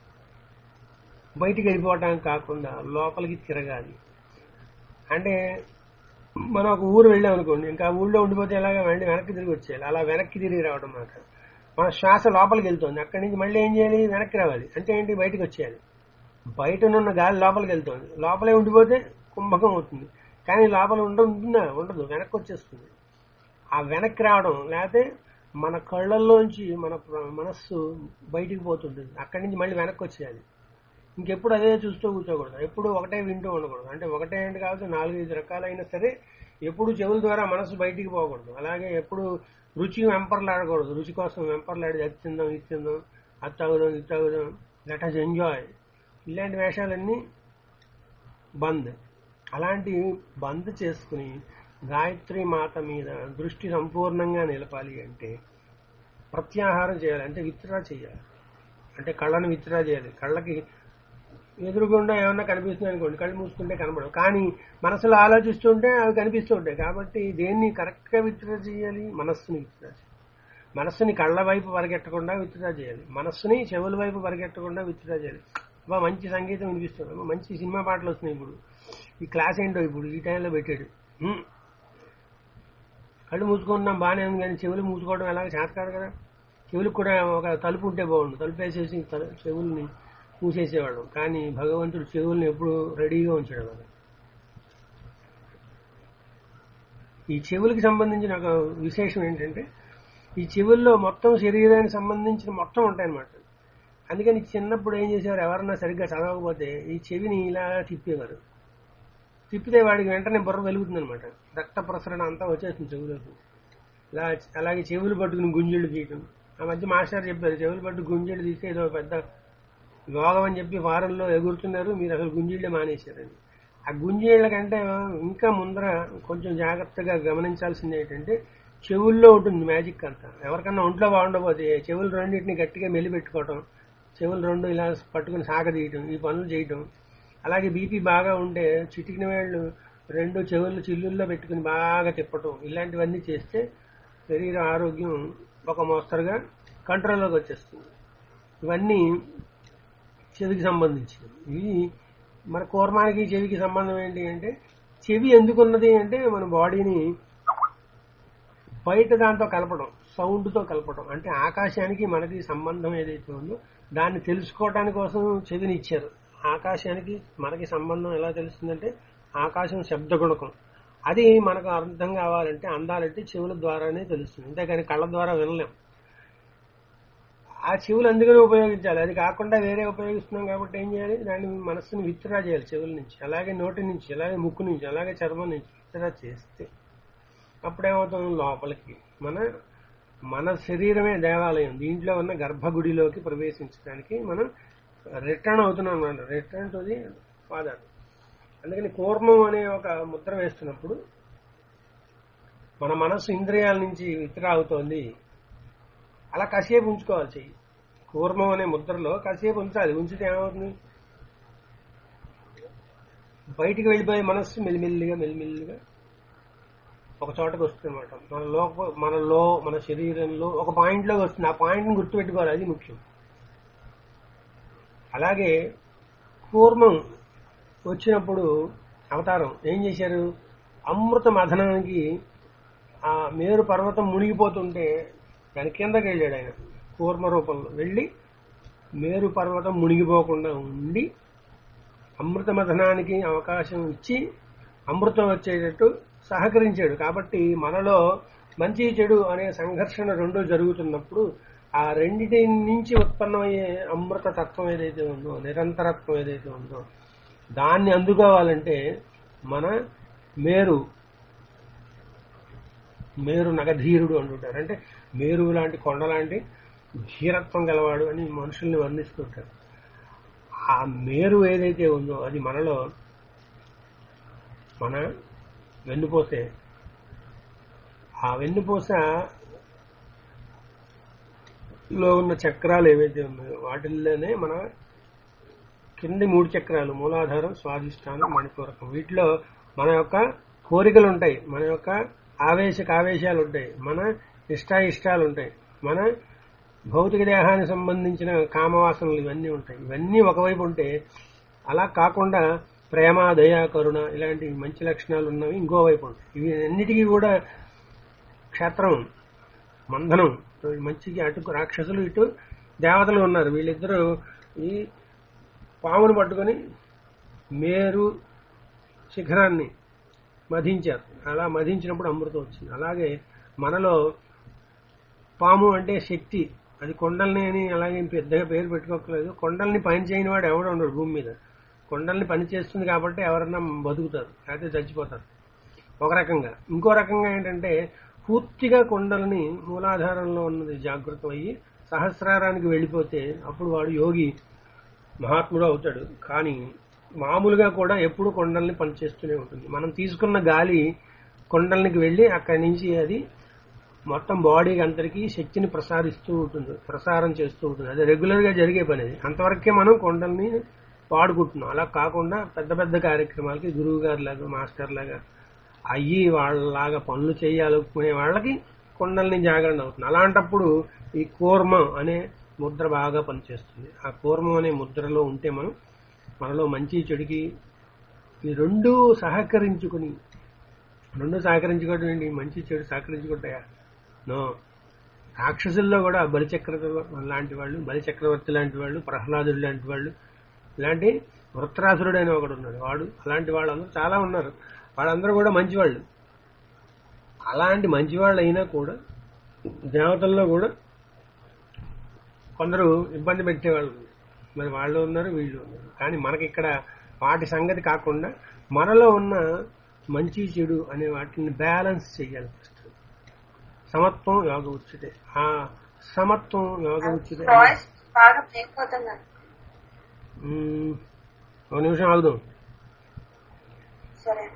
బయటికి వెళ్ళిపోవటానికి కాకుండా లోపలికి తిరగాలి. అంటే మనం ఒక ఊరు వెళ్ళాం అనుకోండి, ఇంకా ఊళ్ళో ఉండిపోతే ఎలాగా వెళ్ళి వెనక్కి తిరిగి వచ్చేయాలి. అలా వెనక్కి తిరిగి రావడం మాట. మన శ్వాస లోపలికి వెళ్తుంది, అక్కడి నుంచి మళ్ళీ ఏం చేయాలి, వెనక్కి రావాలి. అంటే ఏంటి, బయటకు వచ్చేయాలి. బయటనున్న గాలి లోపలికి వెళ్తుంది, లోపలే ఉండిపోతే కుంభకం అవుతుంది. కానీ లోపల ఉంటుందా, ఉండదు, వెనక్కి వచ్చేస్తుంది. ఆ వెనక్కి రావడం, లేకపోతే మన కళ్ళల్లోంచి మన మనస్సు బయటికి పోతుంటుంది, అక్కడి నుంచి మళ్ళీ వెనక్కి వచ్చేయాలి. ఇంకెప్పుడు అదే చూస్తూ కూర్చోకూడదు, ఎప్పుడు ఒకటే వింటూ ఉండకూడదు. అంటే ఒకటే ఏంటి కావచ్చు, నాలుగైదు రకాలైనా సరే ఎప్పుడు చెవుల ద్వారా మనస్సు బయటికి పోకూడదు. అలాగే ఎప్పుడు రుచి వెంపర్లాడకూడదు, రుచి కోసం వెంపర్లాడి అది తిందాం ఇది తిందాం అది తాగుదాం ఇది తాగుదాం, లెట్ అస్ ఎంజాయ్, ఇలాంటి వేషాలన్నీ బంద్. అలాంటి బంద్ చేసుకుని గాయత్రి మాత మీద దృష్టి సంపూర్ణంగా నిలపాలి అంటే ప్రత్యాహారం చేయాలి. అంటే విత్డ్రా చేయాలి, అంటే కళ్ళను విత్డ్రా చేయాలి. కళ్ళకి ఎదురుగుండా ఏమన్నా కనిపిస్తుంది అనుకోండి, కళ్ళు మూసుకుంటే కనబడవు, కానీ మనసులో ఆలోచిస్తుంటే అవి కనిపిస్తూ ఉంటాయి. కాబట్టి దేన్ని కరెక్ట్ గా విత్డ్రా చేయాలి, మనస్సుని విత్డ్రా చేయాలి. మనస్సుని కళ్ళ వైపు పరిగెట్టకుండా విత్డ్రా చేయాలి, మనస్సుని చెవుల వైపు పరిగెట్టకుండా విత్డ్రా చేయాలి. బా మంచి సంగీతం వినిపిస్తుంది, మంచి సినిమా పాటలు వస్తున్నాయి, ఇప్పుడు ఈ క్లాస్ ఏంటో ఇప్పుడు ఈ టైంలో పెట్టాడు. కళ్ళు మూసుకుంటున్నాం బాగానే ఉంది, కానీ చెవులు మూసుకోవడం ఎలాగ చేత కాదు కదా. చెవులకు కూడా ఒక తలుపు ఉంటే బాగుండు, తలుపు వేసేసి చెవుల్ని మూసేసేవాడు. కానీ భగవంతుడు చెవుల్ని ఎప్పుడు రెడీగా ఉంచాడు కదా. ఈ చెవులకి సంబంధించిన ఒక విశేషం ఏంటంటే, ఈ చెవుల్లో మొత్తం శరీరానికి సంబంధించిన మొత్తం ఉంటాయన్నమాట. అందుకని చిన్నప్పుడు ఏం చేసేవారు, ఎవరన్నా సరిగ్గా చదవకపోతే ఈ చెవిని ఇలా తిప్పేవారు. తిప్పితే వాడికి వెంటనే బుర్ర వెలుగుతుంది అనమాట, రక్త ప్రసరణ అంతా వచ్చేస్తుంది చెవులకు. ఇలా అలాగే చెవులు పట్టుకుని గుంజీళ్ళు తీయటం. ఆ మధ్య మాస్టర్ చెప్పారు, చెవులు పట్టు గుంజీళ్ళు తీస్తే ఏదో పెద్ద యోగం అని చెప్పి వారంలో ఎగురుతున్నారు, మీరు అసలు గుంజీళ్లే మానేశారని. ఆ గుంజీళ్ల కంటే ఇంకా ముందర కొంచెం జాగ్రత్తగా గమనించాల్సింది ఏంటంటే, చెవుల్లో ఉంటుంది మ్యాజిక్ అంతా. ఎవరికన్నా ఒంట్లో బాగుండకపోతే చెవులు రెండింటిని గట్టిగా మెలిపెట్టుకోవటం, చెవులు రెండు ఇలా పట్టుకుని సాగదీయటం, ఈ పనులు చేయటం. అలాగే బీపీ బాగా ఉంటే చిటికిన వేళ్ళు రెండు చెవులు చిల్లుల్లో పెట్టుకుని బాగా తిప్పటం, ఇలాంటివన్నీ చేస్తే శరీర ఆరోగ్యం ఒక మోస్తరుగా కంట్రోల్లోకి వచ్చేస్తుంది. ఇవన్నీ చెవికి సంబంధించినవి. ఇవి మన కూర్మానికి చెవికి సంబంధం ఏంటి అంటే, చెవి ఎందుకున్నది అంటే మన బాడీని బయట దాంతో కలపడం, సౌండ్తో కలపడం. అంటే ఆకాశానికి మనకి సంబంధం ఏదైతే ఉందో దాన్ని తెలుసుకోవటానికి కోసం చెవిని ఇచ్చారు. ఆకాశానికి మనకి సంబంధం ఎలా తెలుస్తుందంటే, ఆకాశం శబ్ద గుణకం. అది మనకు అర్థం కావాలంటే, అందాలంటే చెవుల ద్వారానే తెలుస్తుంది, అంతేకాని కళ్ళ ద్వారా వినలేం. ఆ చెవులు అందుకనే ఉపయోగించాలి, అది కాకుండా వేరే ఉపయోగిస్తున్నాం కాబట్టి ఏం చేయాలి, దాన్ని మనస్సుని విత్డ్రా చేయాలి చెవుల నుంచి, అలాగే నోటి నుంచి, అలాగే ముక్కు నుంచి, అలాగే చర్మం నుంచి విత్డ్రా చేస్తే అప్పుడేమవుతుంది, లోపలికి మన మన శరీరమే దేవాలయం, దీంట్లో ఉన్న గర్భగుడిలోకి ప్రవేశించడానికి మనం రిటర్న్ అవుతున్నాం అన్నమాట, రిటర్న్ టు ది ఫాదర్. అందుకని కూర్మం అనే ఒక ముద్ర వేస్తున్నప్పుడు మన మనస్సు ఇంద్రియాల నుంచి విత్డ్రా అవుతోంది, అలా కాసేపు ఉంచుకోవాలి చెయ్యి. కూర్మం అనే ముద్రలో కాసేపు ఉంచాలి, ఉంచితే ఏమవుతుంది, బయటికి వెళ్ళిపోయే మనస్సు మెల్లిమెల్లిగా మెల్లిమెల్లిగా ఒక చోటకు వస్తుంది అనమాట. మన లో మనలో మన శరీరంలో ఒక పాయింట్లోకి వస్తుంది, ఆ పాయింట్ని గుర్తుపెట్టుకోవాలి, అది ముఖ్యం. అలాగే కూర్మం వచ్చినప్పుడు అవతారం ఏం చేశారు, అమృత మథనానికి ఆ మేరు పర్వతం మునిగిపోతుంటే దాని కిందకి వెళ్ళాడు ఆయన కూర్మ రూపంలో వెళ్ళి, మేరు పర్వతం మునిగిపోకుండా ఉండి అమృత మథనానికి అవకాశం ఇచ్చి అమృతం వచ్చేటట్టు సహకరించాడు. కాబట్టి మనలో మంచి చెడు అనే సంఘర్షణ రెండో జరుగుతున్నప్పుడు ఆ రెండిటి నుంచి ఉత్పన్నమయ్యే అమృత తత్వం ఏదైతే ఉందో, నిరంతరత్వం ఏదైతే ఉందో, దాన్ని అందుకోవాలంటే మన మేరు మేరు నగధీరుడు అంటుంటారు. అంటే మేరు లాంటి కొండ లాంటి ధీరత్వం గలవాడు అని మనుషుల్ని వర్ణిస్తుంటారు. ఆ మేరు ఏదైతే ఉందో అది మనలో మన వెన్నుపోసే. ఆ వెన్నుపోసలో ఉన్న చక్రాలు ఏవైతే ఉన్నాయో వాటిల్లోనే మన కింది మూడు చక్రాలు మూలాధారం, స్వాధిష్టానం, మణిపూరకం. వీటిలో మన యొక్క కోరికలు ఉంటాయి, మన యొక్క ఆవేశక ఆవేశాలు ఉంటాయి, మన ఇష్టాయిష్టాలు ఉంటాయి, మన భౌతిక దేహానికి సంబంధించిన కామవాసనలు ఇవన్నీ ఉంటాయి. ఇవన్నీ ఒకవైపు ఉంటే, అలా కాకుండా ప్రేమ, దయ, కరుణ ఇలాంటి మంచి లక్షణాలు ఉన్నవి ఇంకోవైపు ఉంటాయి. ఇవి అన్నిటికీ కూడా క్షేత్రం మంధనం. మంచికి అటు రాక్షసులు, ఇటు దేవతలు ఉన్నారు. వీళ్ళిద్దరూ ఈ పామును పట్టుకొని మేరు శిఖరాన్ని మధించారు. అలా మధించినప్పుడు అమృతం వచ్చింది. అలాగే మనలో పాము అంటే శక్తి, అది కొండల్ని అని అలాగే పెద్దగా పేరు పెట్టుకోకలేదు. కొండల్ని పని చేయని వాడు ఎవడో ఉండడు భూమి మీద. కొండల్ని పని చేస్తుంది కాబట్టి ఎవరన్నా బతుకుతారు, లేకపోతే చచ్చిపోతారు ఒక రకంగా. ఇంకో రకంగా ఏంటంటే పూర్తిగా కొండల్ని మూలాధారంలో ఉన్నది జాగృతం అయ్యి సహస్రారానికి వెళ్ళిపోతే అప్పుడు వాడు యోగి, మహాత్ముడు అవుతాడు. కానీ మామూలుగా కూడా ఎప్పుడు కొండల్ని పనిచేస్తూనే ఉంటుంది. మనం తీసుకున్న గాలి కొండలకి వెళ్ళి అక్కడి నుంచి అది మొత్తం బాడీకి అందరికీ శక్తిని ప్రసారిస్తూ ఉంటుంది, ప్రసారం చేస్తూ ఉంటుంది. అది రెగ్యులర్ గా జరిగే పని. అది అంతవరకే మనం కొండల్ని వాడుకుంటున్నాం. అలా కాకుండా పెద్ద పెద్ద కార్యక్రమాలకి గురువు గారి లాగా, మాస్టర్ లాగా అయ్యి వాళ్ళలాగా పనులు చేయాలనుకునే వాళ్ళకి కొండల్ని జాగరణ అవుతుంది. అలాంటప్పుడు ఈ కూర్మం అనే ముద్ర బాగా పనిచేస్తుంది. ఆ కూర్మం అనే ముద్రలో ఉంటే మనం మనలో మంచి చెడుకి ఈ రెండు సహకరించుకుని రెండు సహకరించుకోవడం ఏంటి, మంచి చెడు సహకరించుకుంటాయా? నో. రాక్షసుల్లో కూడా బలిచక్రవర్తి లాంటి వాళ్ళు, బలిచక్రవర్తి లాంటి వాళ్ళు, ప్రహ్లాదుడు లాంటి వాళ్ళు, ఇలాంటి వృత్రాసురుడు అని ఒకడు ఉన్నాడు. వాడు అలాంటి వాళ్ళందరూ చాలా ఉన్నారు. వాళ్ళందరూ కూడా మంచివాళ్ళు. అలాంటి మంచివాళ్ళు అయినా కూడా దేవతల్లో కూడా కొందరు ఇబ్బంది పెట్టేవాళ్ళు. మరి వాళ్ళు ఉన్నారు, వీళ్ళు ఉన్నారు. కానీ మనకి ఇక్కడ వాటి సంగతి కాకుండా మనలో ఉన్న మంచి చెడు అనే వాటిని బ్యాలెన్స్ చేయాలి. ఫస్ట్ సమత్వం యోగ ఉచితే. ఆ సమత్వం యోగ ఉచితే. ఒక నిమిషం ఆగుదాం. సరే.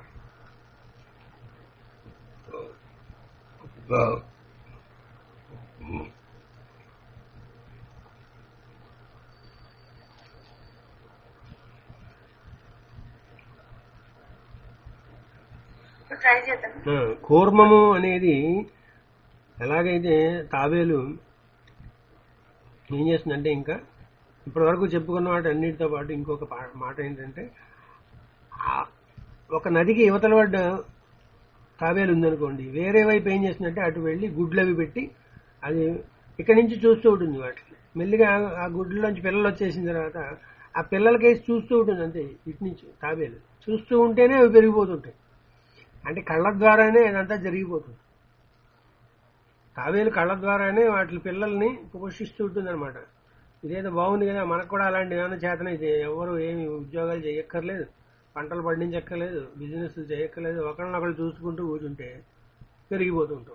కూర్మము అనేది ఎలాగైతే తాబేలు ఏం చేస్తుందంటే, ఇంకా ఇప్పటి వరకు చెప్పుకున్న వాటి అన్నిటితో పాటు ఇంకొక మాట ఏంటంటే, ఒక నదికి యువతల పడ్డ తాబేలు ఉందనుకోండి, వేరే వైపు ఏం చేస్తుందంటే అటు వెళ్ళి గుడ్లు అవి పెట్టి అది ఇక్కడి నుంచి చూస్తూ ఉంటుంది. వాటికి మెల్లిగా ఆ గుడ్లలోంచి పిల్లలు వచ్చేసిన తర్వాత ఆ పిల్లలకేసి చూస్తూ ఉంటుంది. అంతే, ఇటు నుంచి తాబేలు చూస్తూ ఉంటేనే అవి పెరిగిపోతుంటాయి. అంటే కళ్ళ ద్వారానే అదంతా జరిగిపోతుంది. తాబేలు కళ్ళ ద్వారానే వాటి పిల్లల్ని పోషిస్తూ ఉంటుంది అనమాట. ఇదేదో బాగుంది కదా, మనకు కూడా అలాంటి ఏమైనా చేతనైతే ఎవరు ఏమి ఉద్యోగాలు చేయక్కర్లేదు, పంటలు పండించక్కర్లేదు, బిజినెస్ చేయక్కర్లేదు, ఒకళ్ళనొకళ్ళు చూసుకుంటూ కూర్చుంటే పెరిగిపోతుంటాం.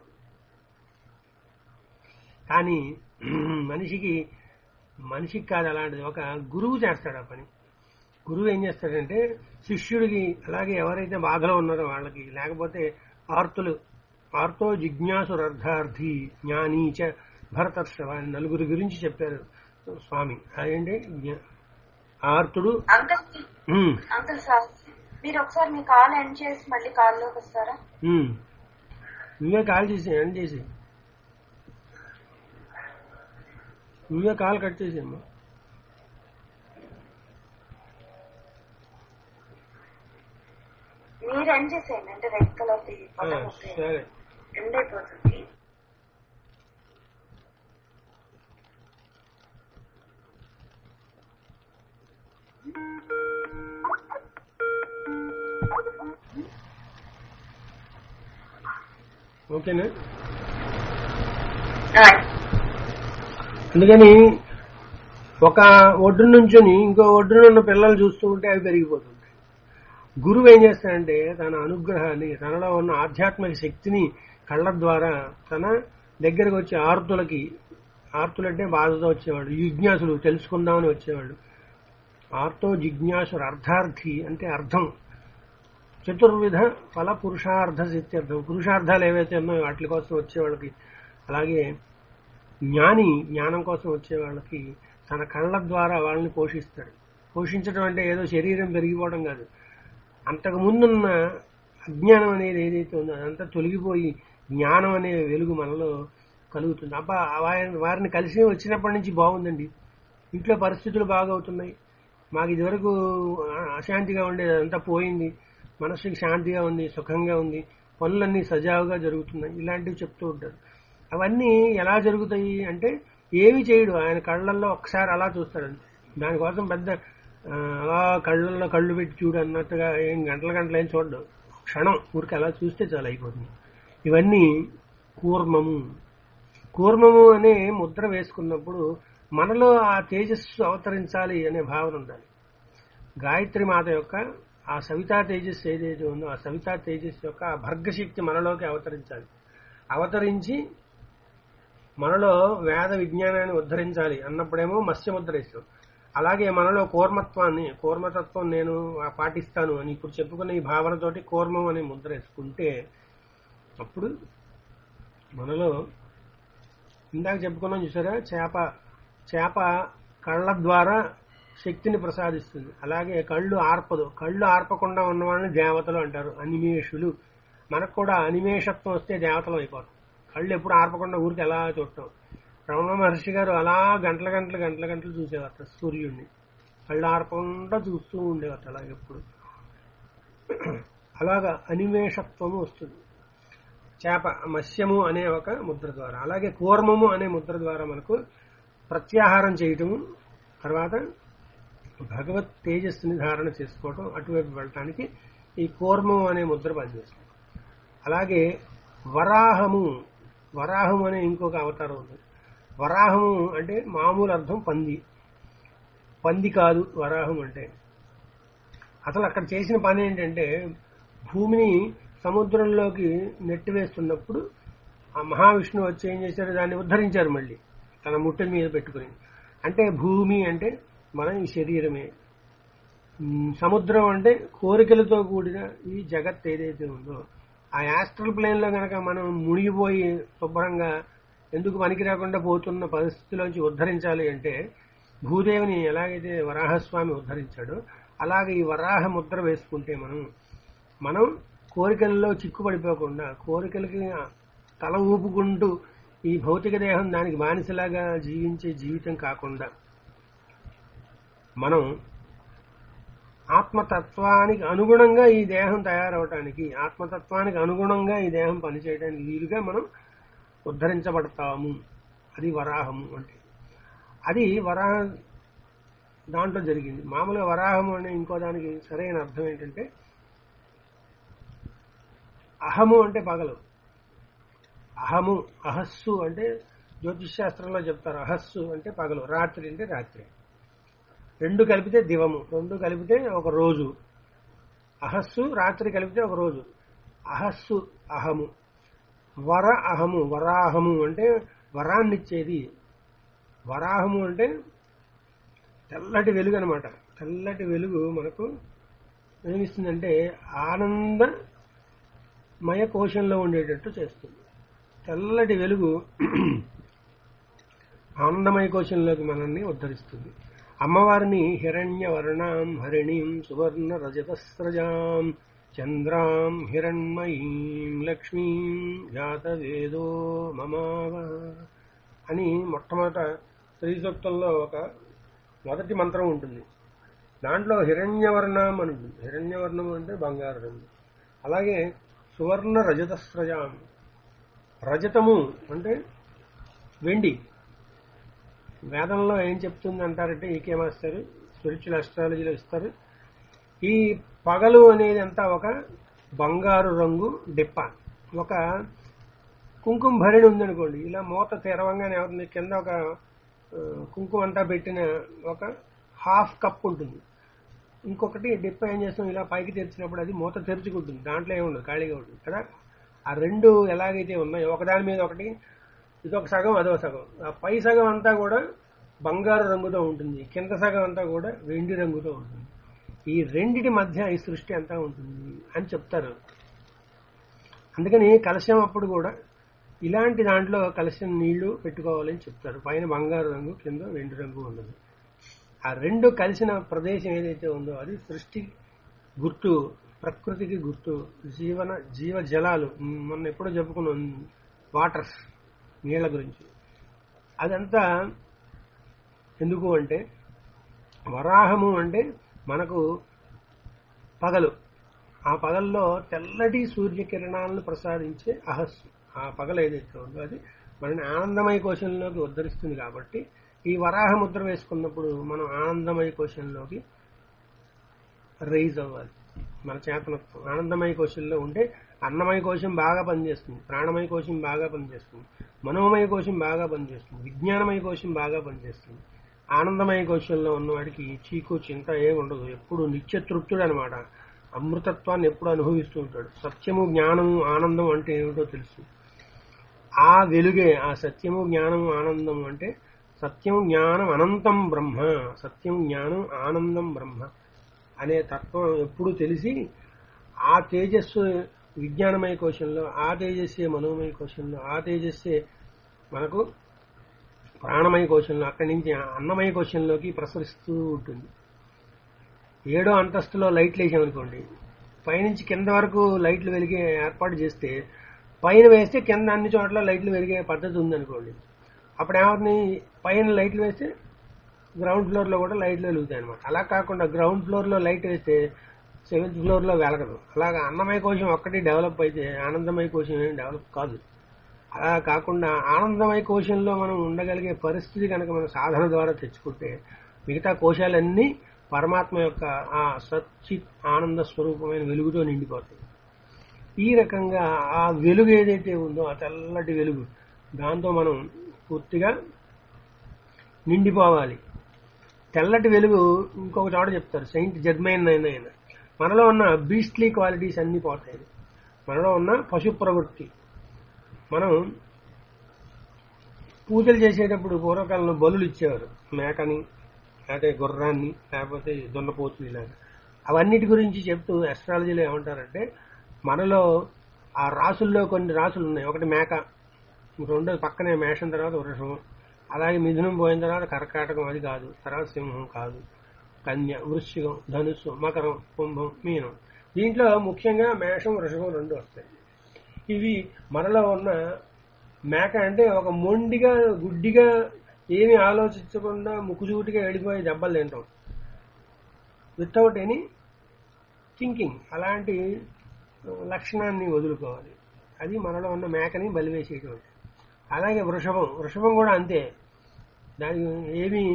కానీ మనిషికి మనిషికి కాదు అలాంటిది, ఒక గురువు చేస్తాడు ఆ పని. గురువు ఏం చేస్తాడంటే శిష్యుడికి, అలాగే ఎవరైతే బాధలో ఉన్నారో వాళ్ళకి, లేకపోతే ఆర్తులు, ఆర్తో జిజ్ఞాసురర్థార్థి జ్ఞానీచ భరతర్షవ అని నలుగురు గురించి చెప్పారు స్వామి. అదేంటి ఆర్తుడు. అంకుల్ సార్, మీరు ఒకసారి మీ కాల్ ఎండ్ చేసి మళ్ళీ కాల్లోకి వస్తారా? నువ్వే కాల్ చేసి ఎండ్ చేసి నువ్వే కాల్ కట్ చేసేమ్మా. మీరు ఎండ్ చేసేయండి. అంటే రెడ్ కలర్ సరే ఎండ్ అయిపోతుంది. ఓకేనా? అందుకని ఒక ఒడ్డు నుంచుని ఇంకో ఒడ్డున ఉన్న పిల్లలు చూస్తూ ఉంటే అవి పెరిగిపోతుంటాయి. గురువు ఏం చేస్తాడంటే తన అనుగ్రహాన్ని, తనలో ఉన్న ఆధ్యాత్మిక శక్తిని కళ్ళ ద్వారా తన దగ్గరకు వచ్చే ఆర్తులకి, ఆర్తులంటే బాధతో వచ్చేవాడు, జిజ్ఞాసులు తెలుసుకుందామని వచ్చేవాడు. ఆర్తో జిజ్ఞాసుడు అర్థార్థి అంటే అర్థం, చతుర్విధ ఫల పురుషార్థ సిద్ధ్యర్థం, పురుషార్థాలు ఏవైతే ఉన్నాయో వాటి కోసం వచ్చేవాళ్ళకి, అలాగే జ్ఞాని జ్ఞానం కోసం వచ్చే వాళ్ళకి తన కళ్ళ ద్వారా వాళ్ళని పోషిస్తాడు. పోషించడం అంటే ఏదో శరీరం పెరిగిపోవడం కాదు, అంతకు ముందున్న అజ్ఞానం అనేది ఏదైతే ఉందో అదంతా తొలగిపోయి జ్ఞానం అనే వెలుగు మనలో కలుగుతుంది. అబ్బా వారిని కలిసి వచ్చినప్పటి నుంచి బాగుందండి, ఇంట్లో పరిస్థితులు బాగవుతున్నాయి, మాకు ఇదివరకు అశాంతిగా ఉండేది అదంతా పోయింది, మనసుకి శాంతిగా ఉంది, సుఖంగా ఉంది, పనులన్నీ సజావుగా జరుగుతున్నాయి, ఇలాంటివి చెప్తూ ఉంటారు. అవన్నీ ఎలా జరుగుతాయి అంటే ఏమి చేయడు, ఆయన కళ్ళల్లో ఒకసారి అలా చూస్తాడు. దానికోసం పెద్ద అలా కళ్ళల్లో కళ్ళు పెట్టి చూడు అన్నట్టుగా ఏం గంటల గంటలు ఏం చూడడు, క్షణం ఊరికి అలా చూస్తే చాలా అయిపోతుంది. ఇవన్నీ కూర్మము. కూర్మము అనే ముద్ర వేసుకున్నప్పుడు మనలో ఆ తేజస్సు అవతరించాలి అనే భావన ఉండాలి. గాయత్రి మాత యొక్క ఆ సవితా తేజస్సు ఏదైతే ఉందో ఆ సవితా తేజస్సు యొక్క ఆ భర్గశక్తి మనలోకి అవతరించాలి. అవతరించి మనలో వేద విజ్ఞానాన్ని ఉద్ధరించాలి అన్నప్పుడేమో మత్స్యముద్ర ఇస్తాం. అలాగే మనలో కూర్మత్వాన్ని, కూర్మతత్వం నేను పాటిస్తాను అని ఇప్పుడు చెప్పుకున్న ఈ భావనతోటి కూర్మం అనే ముద్ర వేసుకుంటే అప్పుడు మనలో ఇందాక చెప్పుకున్నాం చూసారా, చేప చేప కళ్ళ ద్వారా శక్తిని ప్రసాదిస్తుంది. అలాగే కళ్ళు ఆర్పదు, కళ్ళు ఆర్పకుండా ఉన్న వాళ్ళని దేవతలు అంటారు, అనిమేషులు. మనకు కూడా అనిమేషత్వం వస్తే దేవతలు అయిపోతాం. కళ్ళు ఎప్పుడు ఆర్పకుండా ఊరికి ఎలా చూడటం. రమణ మహర్షి గారు అలా గంటల గంటలు గంటల గంటలు చూసేవారు సూర్యుడిని, కళ్ళు ఆర్పకుండా చూస్తూ ఉండేవారు అలాగే ఎప్పుడు. అలాగా అనిమేషత్వము వస్తుంది చేప మత్స్యము అనే ఒక ముద్ర ద్వారా. అలాగే కూర్మము అనే ముద్ర ద్వారా మనకు ప్రత్యాహారం చేయటము, తర్వాత భగవత్ తేజస్సుని ధారణ చేసుకోవటం, అటువైపు వెళ్ళటానికి ఈ కూర్మము అనే ముద్ర పనిచేస్తుంది. అలాగే వరాహము, వరాహము అనే ఇంకొక అవతారం ఉంది. వరాహము అంటే మామూలు అర్థం పంది, పంది కాదు వరాహం అంటే. అసలు అక్కడ చేసిన పని ఏంటంటే భూమిని సముద్రంలోకి నెట్టివేస్తున్నప్పుడు ఆ మహావిష్ణువు వచ్చి ఏం చేశారు, దాన్ని ఉద్ధరించారు మళ్ళీ తన ముట్టె మీద పెట్టుకుని. అంటే భూమి అంటే మన ఈ శరీరమే, సముద్రం అంటే కోరికలతో కూడిన ఈ జగత్ ఏదైతే ఉందో ఆ యాస్ట్రల్ ప్లేన్ లో కనుక మనం మునిగిపోయి శుభ్రంగా ఎందుకు పనికి రాకుండా పోతున్న పరిస్థితిలోంచి ఉద్ధరించాలి అంటే భూదేవిని ఎలాగైతే వరాహస్వామి ఉద్ధరించాడో అలాగే ఈ వరాహ ముద్ర వేసుకుంటే మనం మనం కోరికల్లో చిక్కుపడిపోకుండా, కోరికలకి తల ఊపుకుంటూ ఈ భౌతిక దేహం దానికి బానిసలాగా జీవించే జీవితం కాకుండా మనం ఆత్మతత్వానికి అనుగుణంగా ఈ దేహం తయారవటానికి, ఆత్మతత్వానికి అనుగుణంగా ఈ దేహం పనిచేయడానికి వీలుగా మనం ఉద్ధరించబడతాము. అది వరాహము అంటే. అది వరాహ దాంట్లో జరిగింది. మామూలుగా వరాహము అనే ఇంకో దానికి సరైన అర్థం ఏంటంటే అహము అంటే పగలు, అహము అహస్సు అంటే జ్యోతిష్ శాస్త్రంలో చెప్తారు, అహస్సు అంటే పగలు, రాత్రి అంటే రాత్రి. రెండు కలిపితే దివము, రెండు కలిపితే ఒక రోజు. అహస్సు రాత్రి కలిపితే ఒక రోజు. అహస్సు అహము, వర అహము, వరాహము అంటే వరాన్నిచ్చేది. వరాహము అంటే తెల్లటి వెలుగు అనమాట. తెల్లటి వెలుగు మనకు ఏమిస్తుందంటే ఆనందమయ కోశంలో ఉండేటట్టు చేస్తుంది. తెల్లటి వెలుగు ఆనందమయ కోశంలోకి మనల్ని ఉద్ధరిస్తుంది. అమ్మవారిని హిరణ్య వర్ణాం హరిణీం సువర్ణ రజతస్రజాం చంద్రాం హిరణ్మయీం లక్ష్మీం జాతవేదో మమావ అని మొట్టమొదట శ్రీ సూక్తంలో ఒక మొదటి మంత్రం ఉంటుంది. దాంట్లో హిరణ్యవర్ణం అని ఉంటుంది. హిరణ్యవర్ణం అంటే బంగారు రంగు. అలాగే సువర్ణ రజతస్రజాం, రజతము అంటే వెండి. వేదంలో ఏం చెప్తుంది అంటారంటే ఈకే మాస్టర్ స్పిరిచువల్ అస్ట్రాలజీలో ఇస్తారు, ఈ పగలు అనేది అంతా ఒక బంగారు రంగు డిప్ప. ఒక కుంకుమ భరిణి ఉందనుకోండి, ఇలా మూత తెరవంగానే అవుతుంది, కింద ఒక కుంకుమ అంతా పెట్టిన ఒక హాఫ్ కప్ ఉంటుంది. ఇంకొకటి డిప్ప ఏం చేస్తాం, ఇలా పైకి తెరిచినప్పుడు అది మూత తెరుచుకుంటుంది, దాంట్లో ఏముండదు, ఖాళీగా ఉంటుంది కదా. ఆ రెండు ఎలాగైతే ఉన్నాయో ఒకదాని మీద ఒకటి, ఇదొక సగం అదొక సగం. ఆ పై సగం అంతా కూడా బంగారు రంగుతో ఉంటుంది, కింద సగం అంతా కూడా వెండి రంగుతో ఉంటుంది. ఈ రెండిటి మధ్య ఈ సృష్టి అంతా ఉంటుంది అని చెప్తారు. అందుకని కలశం అప్పుడు కూడా ఇలాంటి దాంట్లో కలశం నీళ్లు పెట్టుకోవాలని చెప్తారు. పైన బంగారు రంగు, కింద వెండి రంగు ఉన్నది. ఆ రెండు కలిసిన ప్రదేశం ఏదైతే ఉందో అది సృష్టి గుర్తు, ప్రకృతికి గుర్తు, జీవన జీవ జలాలు. మొన్న ఎప్పుడో చెప్పుకున్నాం వాటర్స్, నీళ్ల గురించి. అదంతా ఎందుకు అంటే, వరాహము అంటే మనకు పగలు, ఆ పగల్లో తెల్లటి సూర్యకిరణాలను ప్రసాదించే అహస్సు. ఆ పగలు ఏదైతే ఉందో అది మనని ఆనందమయ కోశంలోకి ఉద్ధరిస్తుంది. కాబట్టి ఈ వరాహ ముద్ర వేసుకున్నప్పుడు మనం ఆనందమయ కోశంలోకి రైజ్ అవ్వాలి. మన చేతనత్వం ఆనందమయ కోశంలో ఉంటే అన్నమయ కోశం బాగా పనిచేస్తుంది, ప్రాణమయ కోశం బాగా పనిచేస్తుంది, మనోమయ కోశం బాగా పనిచేస్తుంది, విజ్ఞానమయ కోశం బాగా పనిచేస్తుంది. ఆనందమయ కోశంలో ఉన్నవాడికి చీకు చింత ఏమి ఉండదు, ఎప్పుడు నిత్యతృప్తుడు అనమాట. అమృతత్వాన్ని ఎప్పుడు అనుభవిస్తూ ఉంటాడు. సత్యము, జ్ఞానము, ఆనందం అంటే ఏమిటో తెలుసు. ఆ వెలుగే ఆ సత్యము, జ్ఞానము, ఆనందం అంటే సత్యం, జ్ఞానం, అనంతం బ్రహ్మ. సత్యం, జ్ఞానం, ఆనందం బ్రహ్మ అనే తత్వం ఎప్పుడు తెలిసి ఆ తేజస్సు విజ్ఞానమయ కోశంలో, ఆ తేజస్సే మనోమయ కోశంలో, ఆ తేజస్సే మనకు ప్రాణమయ కోశంలో, అక్కడి నుంచి అన్నమయ కోశంలోకి ప్రసరిస్తూ ఉంటుంది. ఏడో అంతస్తులో లైట్లు వేసామనుకోండి, పైనుంచి కింద వరకు లైట్లు వెలిగే ఏర్పాటు చేస్తే పైన వేస్తే కింద అన్ని చోట్ల లైట్లు వెలిగే పద్ధతి ఉందనుకోండి, అప్పుడు ఏమవుతుంది, పైన లైట్లు వేస్తే గ్రౌండ్ ఫ్లోర్ లో కూడా లైట్లు వెలుగుతాయి అనమాట. అలా కాకుండా గ్రౌండ్ ఫ్లోర్ లో లైట్ వేస్తే సెవెంత్ ఫ్లోర్ లో వెలగదు. అలాగా అన్నమయ కోశం ఒక్కటి డెవలప్ అయితే ఆనందమయ కోశం ఏం డెవలప్ కాదు. అలా కాకుండా ఆనందమయ కోశంలో మనం ఉండగలిగే పరిస్థితి కనుక మనం సాధన ద్వారా తెచ్చుకుంటే మిగతా కోశాలన్నీ పరమాత్మ యొక్క ఆ సచ్చిత్ ఆనంద స్వరూపమైన వెలుగుతో నిండిపోతాయి. ఈ రకంగా ఆ వెలుగు ఏదైతే ఉందో ఆ తెల్లటి వెలుగు, దాంతో మనం పూర్తిగా నిండిపోవాలి. తెల్లటి వెలుగు ఇంకొక చోట చెప్తారు, సెయింట్ జర్మైన్ అయిన ఆయన, మనలో ఉన్న బీస్ట్లీ క్వాలిటీస్ అన్ని పోతాయి, మనలో ఉన్న పశు ప్రవృత్తి. మనం పూజలు చేసేటప్పుడు పూర్వకాలంలో బలులు ఇచ్చేవారు, మేకని లేకపోతే గుర్రాన్ని లేకపోతే దున్నపోతులు ఇలాగా. అవన్నిటి గురించి చెప్తూ అస్ట్రాలజీలో ఏమంటారంటే, మనలో ఆ రాసుల్లో కొన్ని రాసులు ఉన్నాయి. ఒకటి మేక, రెండోది పక్కనే మేషం, తర్వాత వృషభం, అలాగే మిథునం పోయిన తర్వాత కర్కాటకం, అది కాదు, తర్వాత సింహం కాదు, కన్య, వృశ్చికం, ధనుస్సు, మకరం, కుంభం, మీనం. దీంట్లో ముఖ్యంగా మేషం, వృషభం రెండు వస్తాయి. ఇవి మనలో ఉన్న మేక అంటే ఒక మొండిగా, గుడ్డిగా, ఏమి ఆలోచించకుండా ముక్కుజూటిగా వెళ్ళిపోయి దెబ్బలు తింటాం వితౌట్ ఎనీ థింకింగ్. అలాంటి లక్షణాన్ని వదులుకోవాలి. అది మనలో ఉన్న మేకని బలివేసేటువంటి. అలాగే వృషభం, వృషభం కూడా అంతే. దానికి ఏమీ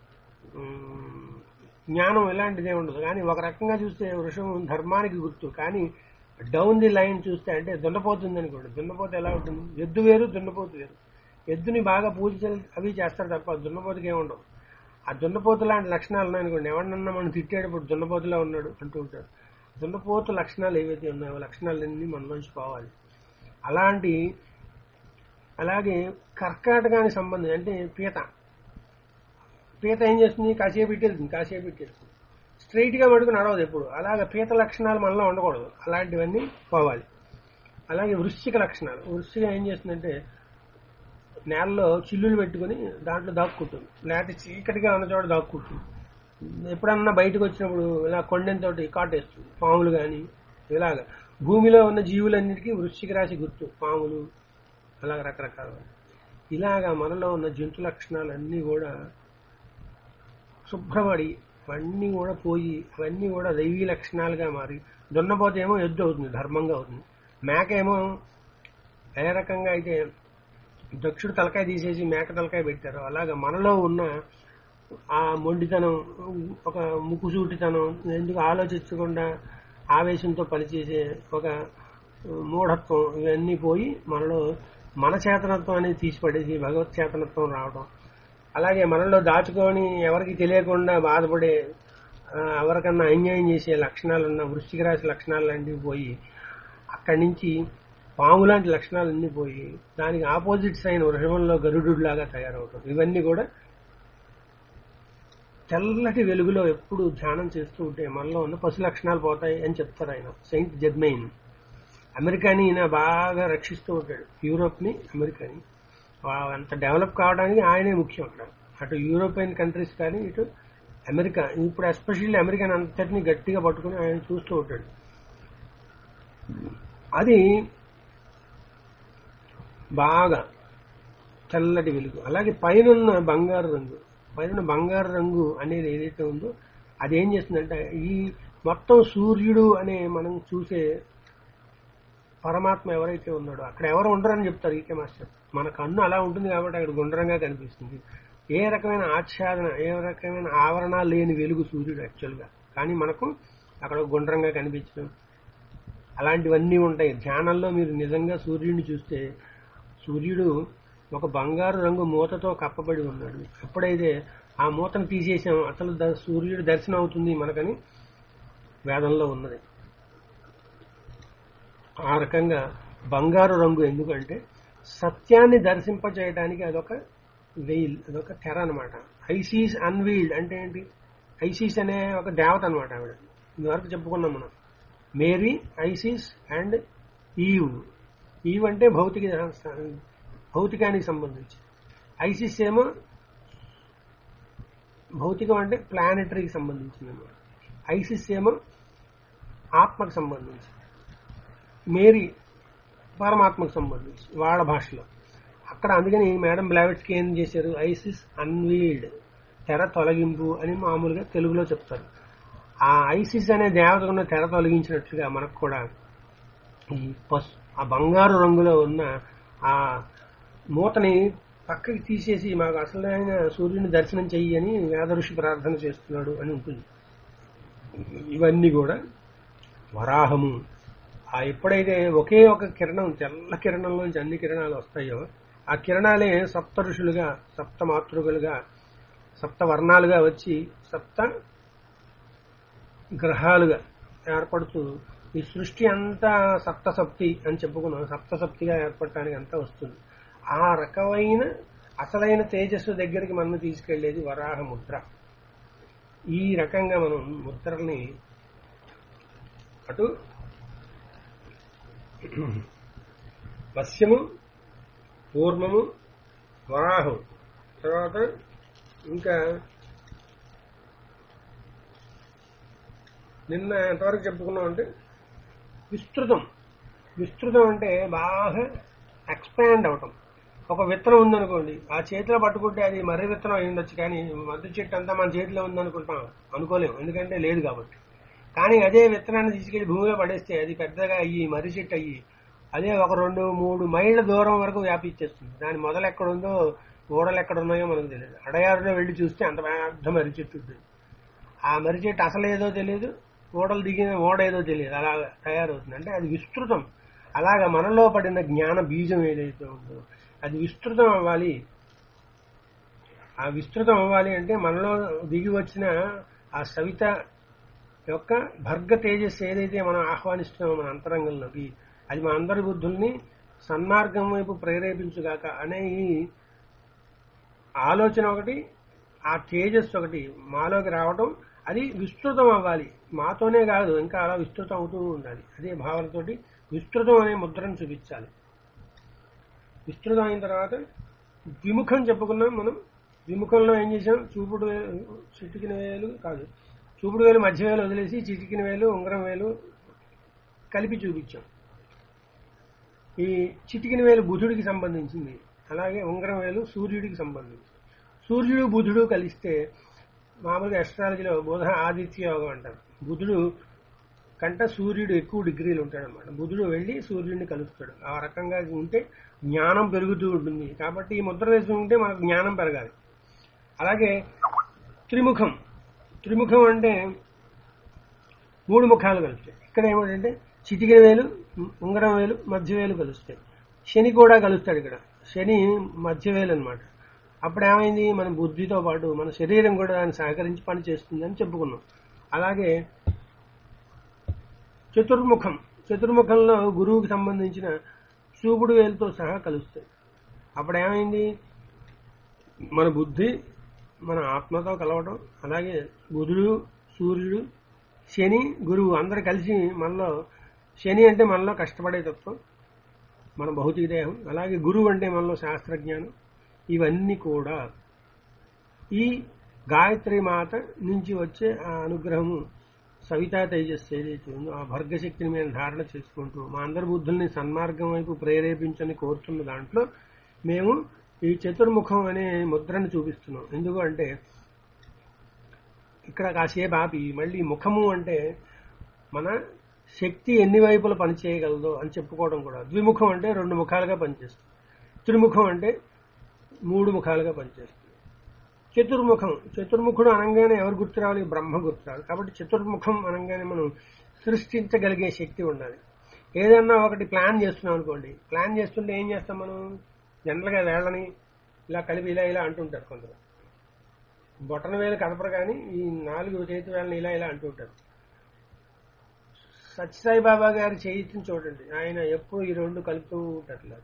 జ్ఞానం ఇలాంటిదే ఉండదు. కానీ ఒక రకంగా చూస్తే వృషభం ధర్మానికి గుర్తు. కానీ డౌన్ ది లైన్ చూస్తే, అంటే దున్నపోతుంది అనుకోండి, దున్నపోతు ఎలా ఉంటుంది, ఎద్దు వేరు దున్నపోతు వేరు. ఎద్దుని బాగా పూజలు అవి చేస్తారు తప్ప దున్నపోతుకి ఏముండవు. ఆ దున్నపోతు లాంటి లక్షణాలు ఉన్నాయనుకోండి, ఎవరినన్నా మనం తిట్టేటప్పుడు దున్నపోతులా ఉన్నాడు అంటూ ఉంటారు. దున్నపోతు లక్షణాలు ఏవైతే ఉన్నాయో లక్షణాలన్నీ మనలోంచి పోవాలి. అలాంటి అలాగే కర్కాటకానికి సంబంధించి అంటే పీత, పీత ఏం చేస్తుంది, కాసేపు ఇట్టేస్తుంది, కాసేపు ఇట్టేస్తుంది, స్ట్రైట్ గా పడుకుని నడవదు ఎప్పుడు. అలాగే పీత లక్షణాలు మనలో ఉండకూడదు, అలాంటివన్నీ పోవాలి. అలాగే వృశ్చిక లక్షణాలు, వృశ్చిక ఏం చేస్తుందంటే నేలలో చిల్లులు పెట్టుకుని దాంట్లో దాక్కుంటుంది, లేకపోతే చీకటిగా ఉన్న చోట దాక్కుంటుంది. ఎప్పుడన్నా బయటకు వచ్చినప్పుడు ఇలా కొండెంతో కాటేస్తుంది, పాములు కానీ ఇలాగా. భూమిలో ఉన్న జీవులన్నిటికీ వృశ్చిక రాశి గుర్తు, పాములు అలాగ రకరకాల. ఇలాగా మనలో ఉన్న జంతు లక్షణాలన్నీ కూడా శుభ్రపడి అవన్నీ కూడా పోయి అవన్నీ కూడా దైవీ లక్షణాలుగా మారి, దున్నపోతే ఏమో ఎద్దు అవుతుంది, ధర్మంగా అవుతుంది. మేక ఏమో ఏ రకంగా అయితే దక్షుడు తలకాయ తీసేసి మేక తలకాయ పెట్టారు, అలాగా మనలో ఉన్న ఆ మొండితనం, ఒక ముక్కుసూటితనం, ఎందుకు ఆలోచించకుండా ఆవేశంతో పనిచేసే ఒక మూఢత్వం, ఇవన్నీ పోయి మనలో మన చేతనత్వం అనేది తీసిపడేసి భగవత్ చేతనత్వం రావడం. అలాగే మనలో దాచుకొని ఎవరికి తెలియకుండా బాధపడే ఆ, ఎవరికన్నా అన్యాయం చేసే లక్షణాలున్న వృశ్చిక రాశి లక్షణాలు లాంటివి పోయి అక్కడి నుంచి పాము లాంటి లక్షణాలన్నీ పోయి దానికి ఆపోజిట్స్ అయిన వృషభంలో గరుడులాగా తయారవుతుంది. ఇవన్నీ కూడా తెల్లటి వెలుగులో ఎప్పుడు ధ్యానం చేస్తూ ఉంటే మనలో ఉన్న పశు లక్షణాలు పోతాయి అని చెప్తారు ఆయన సెయింట్ జర్మైన్. అమెరికాని ఈయన బాగా రక్షిస్తూ ఉంటాడు, యూరోప్ ని అమెరికాని. వా- అంత డెవలప్ కావడానికి ఆయనే ముఖ్యం అక్కడ. అటు యూరోపియన్ కంట్రీస్ కానీ ఇటు అమెరికా, ఇప్పుడు ఎస్పెషల్లీ అమెరికన్ అంతటిని గట్టిగా పట్టుకుని ఆయన చూస్తూ ఉంటాడు. అది బాగా తెల్లటి వెలుగు. అలాగే పైన బంగారు రంగు, పైన బంగారు రంగు అనేది ఏదైతే ఉందో అది ఏం చేస్తుందంటే ఈ మొత్తం సూర్యుడు అనే మనం చూసే పరమాత్మ ఎవరైతే ఉన్నాడో అక్కడ ఎవరు ఉండరని చెప్తారు ఈకే మాస్టర్. మన కన్ను అలా ఉంటుంది కాబట్టి అక్కడ గుండ్రంగా కనిపిస్తుంది. ఏ రకమైన ఆచ్ఛాదన, ఏ రకమైన ఆవరణ లేని వెలుగు సూర్యుడు యాక్చువల్గా. కానీ మనకు అక్కడ గుండ్రంగా కనిపించడం అలాంటివన్నీ ఉంటాయి. ధ్యానంలో మీరు నిజంగా సూర్యుడిని చూస్తే సూర్యుడు ఒక బంగారు రంగు మూతతో కప్పబడి ఉన్నాడు. ఎప్పుడైతే ఆ మూతను తీసేసాం అసలు ద- సూర్యుడు దర్శనం అవుతుంది మనకని వేదంలో ఉన్నది. ఆ రకంగా బంగారు రంగు ఎందుకంటే సత్యాన్ని దర్శింపచేయడానికి అదొక వెయిల్, అదొక తెర అనమాట. ఐసీస్ అన్వీల్డ్ అంటే ఏంటి? ఐసీస్ అనే ఒక దేవత అనమాట ఆవిడ. ఇదివరకు చెప్పుకున్నాం మనం. Mary, Isis and Eve. Eve అంటే భౌతిక భౌతికానికి సంబంధించి, ఐసిస్ ఏమో భౌతికం అంటే ప్లానెటరీకి సంబంధించింది అనమాట. ఐసిస్ ఏమో ఆత్మకు సంబంధించి, మేరీ పరమాత్మకు సంబంధించి వాళ్ళ భాషలో. అక్కడ అందుకని మేడం బ్లావెట్స్కి ఏం చేశారు, ఐసిస్ అన్వీల్డ్, తెర తొలగింపు అని మామూలుగా తెలుగులో చెప్తారు. ఆ ఐసిస్ అనే దేవత ఉన్న తెర తొలగించినట్లుగా మనకు కూడా ఈ పసు ఆ బంగారు రంగులో ఉన్న ఆ మూతని పక్కకి తీసేసి మాకు అసలైన సూర్యుని దర్శనం చెయ్యి అని వేద ఋషి ప్రార్థన చేస్తున్నాడు అని ఉంటుంది. ఇవన్నీ కూడా వరాహము. ఆ ఎప్పుడైతే ఒకే ఒక కిరణం, తెల్ల కిరణంలోంచి అన్ని కిరణాలు వస్తాయో ఆ కిరణాలే సప్త ఋషులుగా, సప్త మాతృకలుగా, సప్త వర్ణాలుగా వచ్చి సప్త గ్రహాలుగా ఏర్పడుతూ ఈ సృష్టి అంతా సప్తసప్తి అని చెప్పుకున్నాం. సప్తసప్తిగా ఏర్పడటానికి అంతా వస్తుంది. ఆ రకమైన అసలైన తేజస్సు దగ్గరికి మనం తీసుకెళ్లేది వరాహ ముద్ర. ఈ రకంగా మనం ముద్రల్ని అటు పశ్యము, పూర్ణము, వరాహం, తర్వాత ఇంకా నిన్న ఎంతవరకు చెప్పుకున్నాం అంటే విస్తృతం. విస్తృతం అంటే బాగా ఎక్స్పాండ్ అవటం. ఒక విత్తనం ఉందనుకోండి, ఆ చేతిలో పట్టుకుంటే అది మర్రి విత్తనం అయి ఉండొచ్చు, కానీ మర్రి చెట్టు అంతా మన చేతిలో ఉందనుకుంటాం, అనుకోలేము, ఎందుకంటే లేదు కాబట్టి. కానీ అదే విత్తనాన్ని తీసుకెళ్లి భూమిలో పడేస్తే అది పెద్దగా అయ్యి మర్రి చెట్టు అయ్యి అదే ఒక రెండు మూడు మైళ్ళ దూరం వరకు వ్యాపించేస్తుంది. దాని మొదలు ఎక్కడుందో ఓడలు ఎక్కడ ఉన్నాయో మనకు తెలియదు. అడయారులో వెళ్లి చూస్తే అంత పెద్ద మర్రి చెట్టు ఉంటుంది. ఆ మర్రి చెట్టు అసలు ఏదో తెలియదు, ఓడలు దిగిన ఓడ ఏదో తెలియదు, అలా తయారవుతుంది. అంటే అది విస్తృతం. అలాగా మనలో పడిన జ్ఞాన బీజం ఏదైతే ఉందో అది విస్తృతం అవ్వాలి. ఆ విస్తృతం అవ్వాలి అంటే మనలో దిగి వచ్చిన ఆ సవిత యొక్క భర్గ తేజస్సు ఏదైతే మనం ఆహ్వానిస్తున్నామో మన అంతరంగంలోకి, అది మన అందరి బుద్ధుల్ని సన్మార్గం వైపు ప్రేరేపించుగాక అనే ఈ ఆలోచన ఒకటి, ఆ తేజస్సు ఒకటి మాలోకి రావడం, అది విస్తృతం అవ్వాలి. మాతోనే కాదు, ఇంకా అలా విస్తృతం అవుతూ ఉండాలి. అదే భావనతోటి విస్తృతం అనే ముద్రను చూపించాలి. విస్తృతం అయిన తర్వాత విముఖం చెప్పుకున్నాం మనం. విముఖంలో ఏం చేసాం, చూపుడు వేలు, చిటికిన వేలు కాదు, చూపుడు వేలు మధ్య వేలు వదిలేసి చిటికిన వేలు ఉంగరం వేలు కలిపి చూపించాం. ఈ చిటికిన వేలు బుధుడికి సంబంధించింది, అలాగే ఉంగరం వేలు సూర్యుడికి సంబంధించింది. సూర్యుడు బుధుడు కలిస్తే మామూలుగా ఎస్ట్రాలజీలో బుధ ఆదిత్య యోగం అంటారు. బుధుడు కంటే సూర్యుడు ఎక్కువ డిగ్రీలు ఉంటాడనమాట. బుధుడు వెళ్లి సూర్యుడిని కలుస్తాడు. ఆ రకంగా ఉంటే జ్ఞానం పెరుగుతూ ఉంటుంది. కాబట్టి ఈ ముద్ర వేసుకుంటే మనకు జ్ఞానం పెరగాలి. అలాగే త్రిముఖం. త్రిముఖం అంటే మూడు ముఖాలు కలుస్తాయి. ఇక్కడ ఏమిటంటే చిటికిన వేలు, ఉంగరం వేలు, మధ్య వేలు కలుస్తాయి. శని కూడా కలుస్తాడు ఇక్కడ. శని మధ్య వేలు అనమాట. అప్పుడు ఏమైంది, మన బుద్ధితో పాటు మన శరీరం కూడా దాన్ని సహకరించి పని చేస్తుందని చెప్పుకున్నాం. అలాగే చతుర్ముఖం, చతుర్ముఖంలో గురువుకి సంబంధించిన చూపుడు వేలుతో సహా కలుస్తాయి. అప్పుడు ఏమైంది, మన బుద్ధి మన ఆత్మతో కలవడం, అలాగే బుధుడు, సూర్యుడు, శని, గురువు అందరు కలిసి మనలో, శని అంటే మనలో కష్టపడే తత్వం, మన భౌతిక దేహం, అలాగే గురువు అంటే మనలో శాస్త్రజ్ఞానం, ఇవన్నీ కూడా ఈ గాయత్రి మాత నుంచి వచ్చే ఆ అనుగ్రహము సవితా తేజస్సు ఏదైతే ఉందో ఆ భర్గశక్తిని మేము ధారణ చేసుకుంటూ మా అందరి బుద్ధుల్ని సన్మార్గం వైపు ప్రేరేపించని కోరుతున్న దాంట్లో మేము ఈ చతుర్ముఖం అనే ముద్రను చూపిస్తున్నాం. ఎందుకు అంటే ఇక్కడ కాసేపు ఆపి మళ్ళీ ముఖము అంటే మన శక్తి ఎన్ని వైపులు పనిచేయగలదో అని చెప్పుకోవడం కూడా. ద్విముఖం అంటే రెండు ముఖాలుగా పనిచేస్తుంది, త్రిముఖం అంటే మూడు ముఖాలుగా పనిచేస్తుంది. చతుర్ముఖం, చతుర్ముఖుడు అనగానే ఎవరు గుర్తు రావాలి, బ్రహ్మ గుర్తు రావాలి. కాబట్టి చతుర్ముఖం అనగానే మనం సృష్టించగలిగే శక్తి ఉండాలి. ఏదన్నా ఒకటి ప్లాన్ చేస్తున్నాం అనుకోండి, ప్లాన్ చేస్తుంటే ఏం చేస్తాం మనం, జనరల్గా వేళ్ళని ఇలా కలిపి ఇలా ఇలా అంటుంటారు కొందరు, బొటన వేలు కదపరు కానీ ఈ నాలుగు చేతి వేళ్ళని ఇలా ఇలా అంటుంటారు. సత్యసాయి బాబా గారి చేతిని చూడండి, ఆయన ఎప్పుడు ఈ రెండు కలుపుతూ ఉంటారు,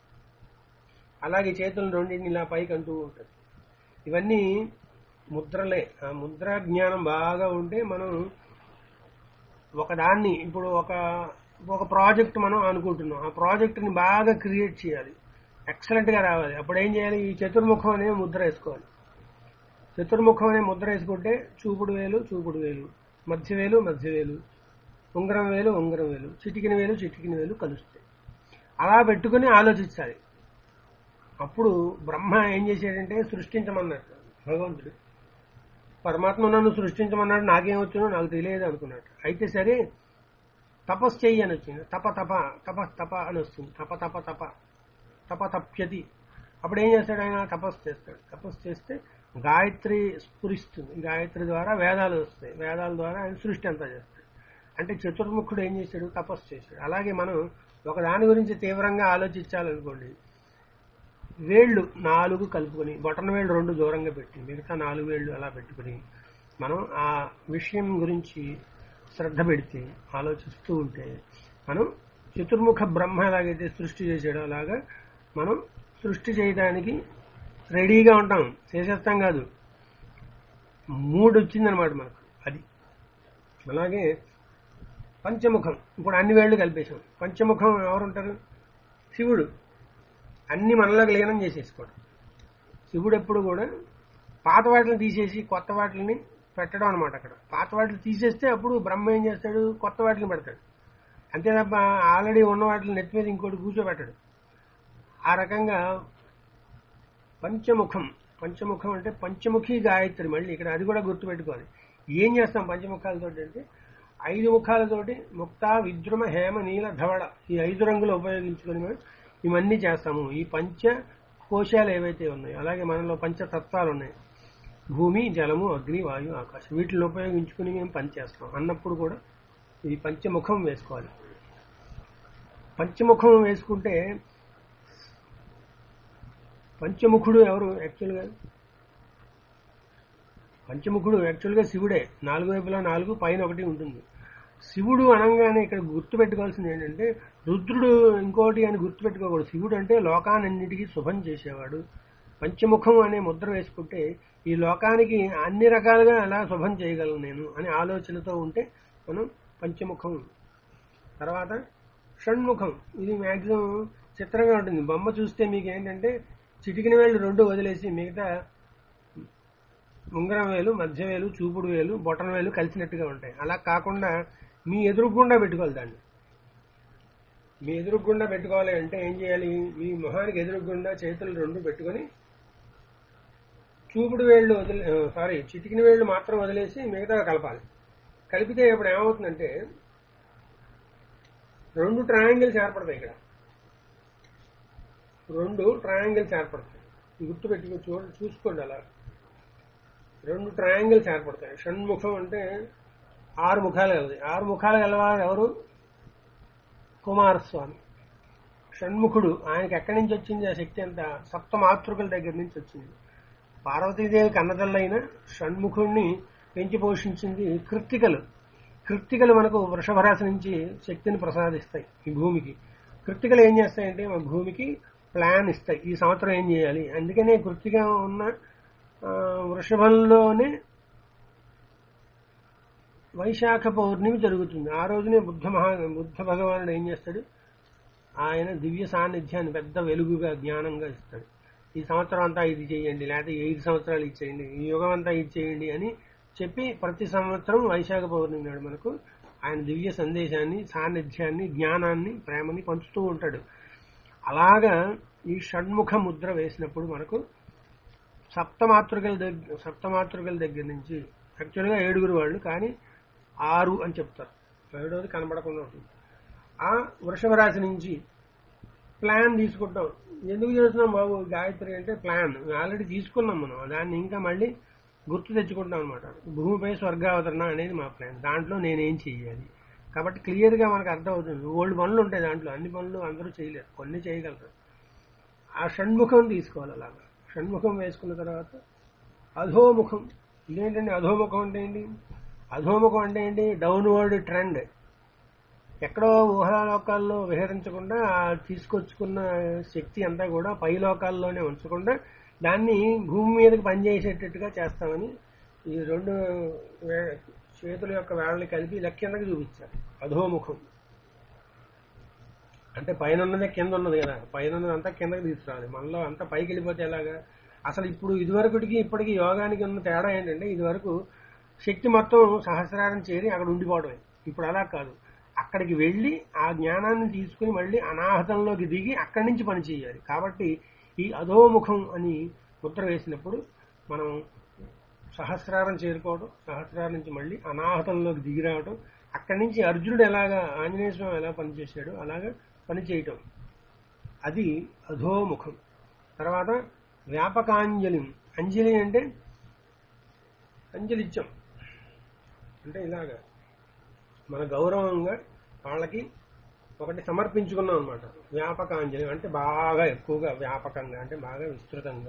అలాగే చేతులను రెండింటిని ఇలా పైకి అంటూ ఉంటారు. ఇవన్నీ ముద్రలే. ఆ ముద్ర జ్ఞానం బాగా ఉంటే మనం ఒకదాన్ని, ఇప్పుడు ఒక ఒక ప్రాజెక్ట్ మనం అనుకుంటున్నాం, ఆ ప్రాజెక్ట్ని బాగా క్రియేట్ చేయాలి, ఎక్సలెంట్ గా రావాలి. అప్పుడు ఏం చేయాలి, ఈ చతుర్ముఖం అనే ముద్ర వేసుకోవాలి. చతుర్ముఖం అనే ముద్ర వేసుకుంటే చూపుడు వేలు చూపుడు వేలు, మధ్యవేలు మధ్యవేలు, ఉంగరం వేలు ఉంగరం వేలు, చిటికిన వేలు చిటికిన వేలు కలుస్తాయి. అలా పెట్టుకుని ఆలోచించాలి. అప్పుడు బ్రహ్మ ఏం చేశాడంటే సృష్టించమన్నాడు. భగవంతుడు పరమాత్మ నన్ను సృష్టించమన్నాడు, నాకేం వచ్చిందో నాకు తెలియదు అనుకున్నాడు. అయితే సరే తపస్సు చెయ్యి అని వచ్చింది, తప తప తప తప అని వస్తుంది, తప తప తప తప తప్యతి. అప్పుడు ఏం చేస్తాడు ఆయన, తపస్సు చేస్తాడు. తపస్సు చేస్తే గాయత్రి స్ఫురిస్తుంది, గాయత్రి ద్వారా వేదాలు వస్తాయి, వేదాల ద్వారా ఆయన సృష్టి అంతా చేస్తాడు. అంటే చతుర్ముఖుడు ఏం చేశాడు, తపస్సు చేశాడు. అలాగే మనం ఒక దాని గురించి తీవ్రంగా ఆలోచించాలనుకోండి, వేళ్లు నాలుగు కలుపుకొని బొటన వేళ్ళు రెండు దూరంగా పెట్టి మిగతా నాలుగు వేళ్లు అలా పెట్టుకుని మనం ఆ విషయం గురించి శ్రద్ధ పెడితే ఆలోచిస్తూ ఉంటే మనం చతుర్ముఖ బ్రహ్మ ఎలాగైతే సృష్టి చేసాడో అలాగా మనం సృష్టి చేయడానికి రెడీగా ఉంటాం, చేసేస్తాం కాదు, మూడు వచ్చిందనమాట మనకు. అది అలాగే పంచముఖం, ఇప్పుడు అన్ని వేళ్లు కలిపేశాం. పంచముఖం ఎవరుంటారు, శివుడు. అన్ని మనలోకి లీనం చేసేసుకోవడం. శివుడు ఎప్పుడు కూడా పాత వాటిని తీసేసి కొత్త వాటిని పెట్టడం అనమాట. అక్కడ పాత వాటిని తీసేస్తే అప్పుడు బ్రహ్మ ఏం చేస్తాడు, కొత్త వాటిని పెడతాడు. అంతే తప్ప ఆల్రెడీ ఉన్న వాటిని నెత్తి మీద ఇంకోటి కూర్చోబెట్టాడు. ఆ రకంగా పంచముఖం, పంచముఖం అంటే పంచముఖి గాయత్రి. మళ్ళీ ఇక్కడ అది కూడా గుర్తుపెట్టుకోవాలి. ఏం చేస్తాం పంచముఖాలతో అంటే ఐదు ముఖాలతోటి ముక్త విద్రుమ హేమ నీల ధవళ ఈ ఐదు రంగులు ఉపయోగించుకొని మనం ఇవన్నీ చేస్తాము. ఈ పంచ కోశాలు ఏవైతే ఉన్నాయో, అలాగే మనలో పంచతత్వాలు ఉన్నాయి, భూమి జలము అగ్ని వాయు ఆకాశం, వీటిని ఉపయోగించుకుని మేము పని చేస్తాం అన్నప్పుడు కూడా ఇది పంచముఖం వేసుకోవాలి. పంచముఖం వేసుకుంటే పంచముఖుడు ఎవరు యాక్చువల్గా, పంచముఖుడు యాక్చువల్గా శివుడే. నాలుగు వైపులా నాలుగు, పైన ఒకటి ఉంటుంది. శివుడు అనగానే ఇక్కడ గుర్తుపెట్టుకోవాల్సింది ఏంటంటే రుద్రుడు ఇంకోటి అని గుర్తుపెట్టుకోకూడదు. శివుడు అంటే లోకాలన్నిటికీ శుభం చేసేవాడు. పంచముఖం అనే ముద్ర వేసుకుంటే ఈ లోకానికి అన్ని రకాలుగా ఎలా శుభం చేయగలను నేను అనే ఆలోచనతో ఉంటే మనం పంచముఖం. తర్వాత షణ్ముఖం, ఇది మ్యాక్సిమం చిత్రంగా ఉంటుంది. బొమ్మ చూస్తే మీకు ఏంటంటే చిటికిన వేలు రెండు వదిలేసి మిగతా ఉంగరం వేలు మధ్య వేలు చూపుడు వేలు బొటన వేలు కలిసినట్టుగా ఉంటాయి. అలా కాకుండా మీ ఎదురుగుండా పెట్టుకోవాలి. దాన్ని మీ ఎదురుగుండా పెట్టుకోవాలి అంటే ఏం చేయాలి, మీ మొహానికి ఎదురుగుండా చేతులు రెండు పెట్టుకొని చూపుడు వేళ్ళు వదిలే సారీ చిటికిన వేళ్ళు మాత్రం వదిలేసి మిగతా కలపాలి. కలిపితే ఇప్పుడు ఏమవుతుందంటే రెండు ట్రయాంగిల్స్ ఏర్పడతాయి. ఇక్కడ రెండు ట్రయాంగిల్స్ ఏర్పడతాయి, గుర్తుపెట్టుకో, చూ చూసుకోండి. అలా రెండు ట్రయాంగిల్స్ ఏర్పడతాయి. షణ్ముఖం అంటే ఆరు ముఖాలు కలది. ఆరు ముఖాలు కలవారు ఎవరు, కుమారస్వామి. షణ్ముఖుడు, ఆయనకి ఎక్కడి నుంచి వచ్చింది ఆ శక్తి అంతా, సప్త మాతృకల దగ్గర నుంచి వచ్చింది. పార్వతీదేవి కన్నతల్లైన షణ్ముఖుణ్ణి పెంచి పోషించింది కృత్తికలు. కృత్తికలు మనకు వృషభ రాశి నుంచి శక్తిని ప్రసాదిస్తాయి ఈ భూమికి. కృత్తికలు ఏం చేస్తాయంటే మన భూమికి ప్లాన్ ఇస్తాయి, ఈ సంవత్సరం ఏం చేయాలి. అందుకనే కృత్తిక ఉన్న వృషభంలోనే వైశాఖ పౌర్ణమి జరుగుతుంది. ఆ రోజునే బుద్ధ మహా బుద్ధ భగవానుడు ఏం చేస్తాడు, ఆయన దివ్య సాన్నిధ్యాన్ని పెద్ద వెలుగుగా జ్ఞానంగా ఇస్తాడు. ఈ సంవత్సరం అంతా ఇది చేయండి, లేకపోతే ఐదు సంవత్సరాలు ఇది చేయండి, ఈ యుగం అంతా ఇది చేయండి అని చెప్పి ప్రతి సంవత్సరం వైశాఖ పౌర్ణమి నాడు మనకు ఆయన దివ్య సందేశాన్ని, సాన్నిధ్యాన్ని, జ్ఞానాన్ని, ప్రేమని పంచుతూ ఉంటాడు. అలాగా ఈ షణ్ముఖ ముద్ర వేసినప్పుడు మనకు సప్తమాతృకల దగ్గర సప్తమాతృకల దగ్గర నుంచి యాక్చువల్గా ఏడుగురు వాళ్ళు, కానీ ఆరు అని చెప్తారు, ఏడోది కనబడకుండా ఉంటుంది. ఆ వృషభ రాశి నుంచి ప్లాన్ తీసుకుంటాం. ఎందుకు చేస్తున్నాం బాబు గాయత్రి అంటే ప్లాన్ ఆల్రెడీ తీసుకున్నాం మనం, దాన్ని ఇంకా మళ్ళీ గుర్తు తెచ్చుకుంటాం అనమాట. భూమిపై స్వర్గావతరణ అనేది మా ప్లాన్, దాంట్లో నేనేం చెయ్యాలి. కాబట్టి క్లియర్గా మనకు అర్థమవుతుంది. ఓల్డ్ పనులు ఉంటాయి దాంట్లో, అన్ని పనులు అందరూ చేయలేరు, కొన్ని చేయగలరు. ఆ షణ్ముఖం తీసుకోవాలి. అలాగా షణ్ముఖం వేసుకున్న తర్వాత అధోముఖం. ఇదేంటండి అధోముఖం అంటే ఏంటి? అధోముఖం అంటే ఏంటి? Downward trend. ఎక్కడో ఊహాలోకాల్లో విహరించకుండా తీసుకొచ్చుకున్న శక్తి అంతా కూడా పై లోకాల్లోనే ఉంచకుండా దాన్ని భూమి మీదకి పనిచేసేటట్టుగా చేస్తామని ఈ రెండు చేతుల యొక్క వేళ్ళని కలిపి ఇలా కిందకి చూపించారు. అధోముఖం అంటే పైన ఉన్నదే కింద ఉన్నది కదా, పైన ఉన్నది అంతా కిందకి తీసుకురావాలి. మనలో అంతా పైకి వెళ్ళిపోతే ఎలాగా? అసలు ఇప్పుడు ఇదివరకుడికి ఇప్పటికి యోగానికి ఉన్న తేడా ఏంటంటే, ఇదివరకు శక్తి మొత్తం సహస్రారం చేరి అక్కడ ఉండిపోవడమే. ఇప్పుడు అలా కాదు, అక్కడికి వెళ్ళి ఆ జ్ఞానాన్ని తీసుకుని మళ్ళీ అనాహతంలోకి దిగి అక్కడి నుంచి పని చేయాలి. కాబట్టి ఈ అధోముఖం అని ముద్ర వేసినప్పుడు మనం సహస్రారం చేరుకోవడం, సహస్రారం నుంచి మళ్ళీ అనాహతంలోకి దిగి రావడం, అక్కడి నుంచి అర్జునుడు ఎలాగా ఆంజనేయ స్వామి ఎలా పనిచేశాడో అలాగా పనిచేయటం, అది అధోముఖం. తర్వాత వ్యాపకాంజలి. అంజలి అంటే అంజలిత్యం అంటే ఇలాగా మన గౌరవంగా వాళ్ళకి ఒకటి సమర్పించుకున్నాం అనమాట. వ్యాపకాంజలి అంటే బాగా ఎక్కువగా వ్యాపకంగా, అంటే బాగా విస్తృతంగా,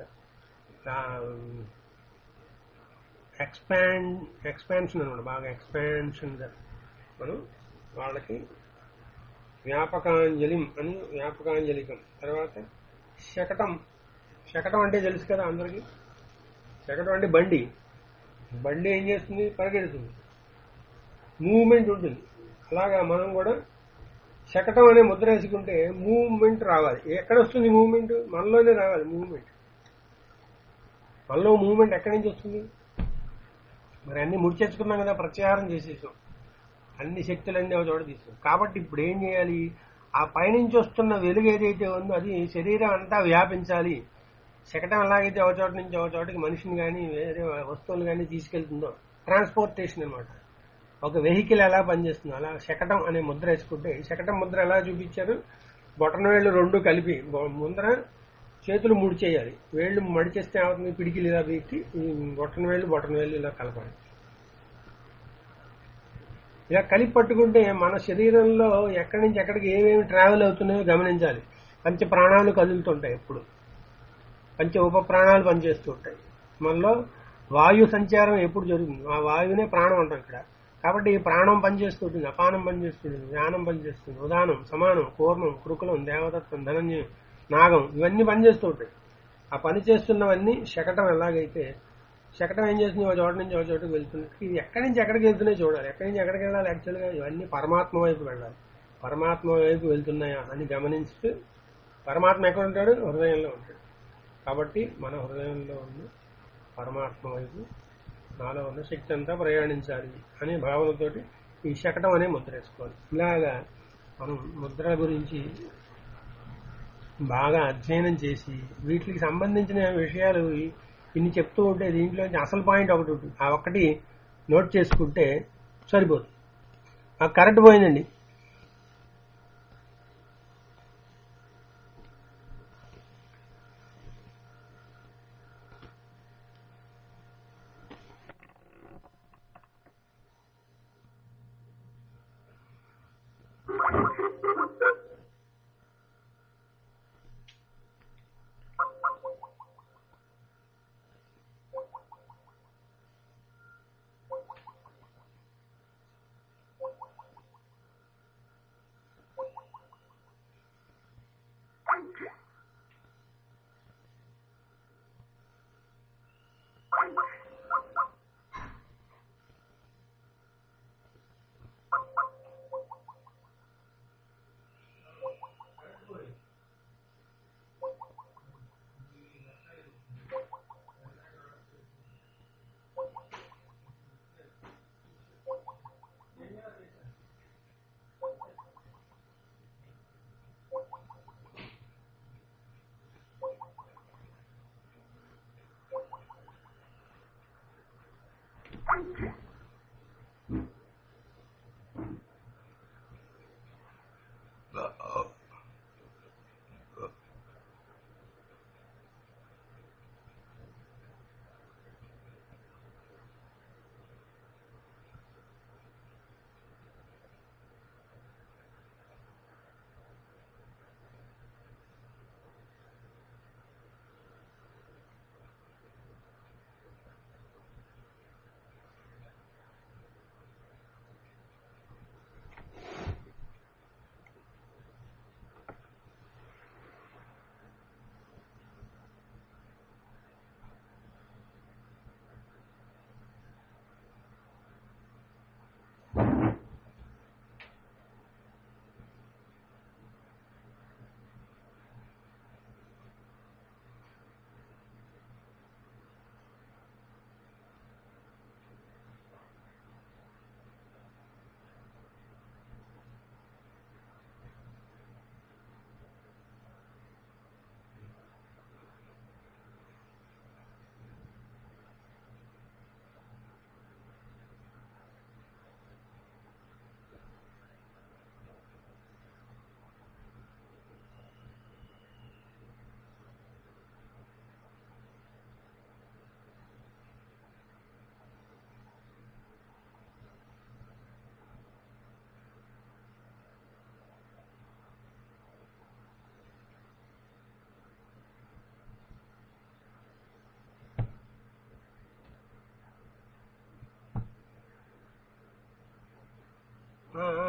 ఎక్స్పాండ్ ఎక్స్పాన్షన్ అనమాట, బాగా ఎక్స్పాన్షన్గా మనం వాళ్ళకి వ్యాపకాంజలి అని వ్యాపకాంజలికం. తర్వాత శకటం. శకటం అంటే తెలుసు కదా అందరికీ. శకటం అంటే బండి. బండి ఏం చేస్తుంది? పరిగెడుతుంది, మూవ్మెంట్ ఉంటుంది. అలాగా మనం కూడా శకటం అనే ముద్ర వేసుకుంటే మూవ్మెంట్ రావాలి. ఎక్కడ వస్తుంది మూవ్మెంట్? మనలోనే రావాలి మూవ్మెంట్. మనలో మూవ్మెంట్ ఎక్కడి నుంచి వస్తుంది? మరి అన్ని ముడిచేసుకున్నాం కదా, ప్రత్యాహారం చేసేసాం, అన్ని శక్తులన్నీ ఒక చోట తీసాం. కాబట్టి ఇప్పుడు ఏం చేయాలి? ఆ పైనుంచి వస్తున్న వెలుగు ఏదైతే ఉందో అది శరీరం అంతా వ్యాపించాలి. శకటం ఎలాగైతే ఒక చోట నుంచి ఒక చోటకి మనిషిని కానీ వేరే వస్తువులు కానీ తీసుకెళ్తుందో, ట్రాన్స్పోర్టేషన్ అనమాట, ఒక వెహికల్ ఎలా పనిచేస్తుందో అలా శకటం అనే ముద్ర వేసుకుంటే, శకటం ముద్ర ఎలా చూపించారు? బొటన వేళ్ళు రెండు కలిపి ముందర చేతులు ముడి చేయాలి. వేళ్ళు మడిచేస్తే అవుతుంది, పిడికిలు ఇలా పెట్టి బొటన వేళ్ళు బొటన వేళ్ళు ఇలా కలపాలి. ఇలా కలిపి పట్టుకుంటే మన శరీరంలో ఎక్కడి నుంచి ఎక్కడికి ఏమేమి ట్రావెల్ అవుతున్నాయో గమనించాలి. పంచ ప్రాణాలు కదులుతుంటాయి, ఎప్పుడు పంచ ఉప ప్రాణాలు పనిచేస్తూ ఉంటాయి. మనలో వాయు సంచారం ఎప్పుడు జరుగుతుంది, ఆ వాయువునే ప్రాణం అంటాం ఇక్కడ. కాబట్టి ఈ ప్రాణం పనిచేస్తుంటుంది, అపానం పనిచేస్తుంది, జ్ఞానం పనిచేస్తుంది, ఉదానం, సమానం, కూర్మం, కృకులం, దేవతత్వం, ధనంజయం, నాగం, ఇవన్నీ పనిచేస్తూ ఉంటాయి. ఆ పని చేస్తున్నవన్నీ శకటం ఎలాగైతే, శకటం ఏం చేస్తుంది? ఒక చోట నుంచి ఒక చోటుకు వెళ్తుంది. ఇది ఎక్కడి నుంచి ఎక్కడికి వెళ్తున్నాయో చూడాలి. ఎక్కడి నుంచి ఎక్కడికి వెళ్ళాలి? యాక్చువల్గా ఇవన్నీ పరమాత్మ వైపు వెళ్ళాలి. పరమాత్మ వైపు వెళ్తున్నాయా అని గమనిస్తూ, పరమాత్మ ఎక్కడ ఉంటాడు? హృదయంలో ఉంటాడు. కాబట్టి మన హృదయంలో ఉన్న పరమాత్మ వైపు నాలో ఉన్న శక్తి అంతా ప్రయాణించాలి అనే భావనతోటి ఈ శకటం అనే ముద్ర వేసుకోవాలి. ఇలాగా మనం ముద్రల గురించి బాగా అధ్యయనం చేసి వీటికి సంబంధించిన విషయాలు ఇన్ని చెప్తూ ఉంటే దీంట్లో అసలు పాయింట్ ఒకటి ఉంటుంది, ఆ ఒక్కటి నోట్ చేసుకుంటే సరిపోతుంది. ఆ కరెంట్ పోయిందండి.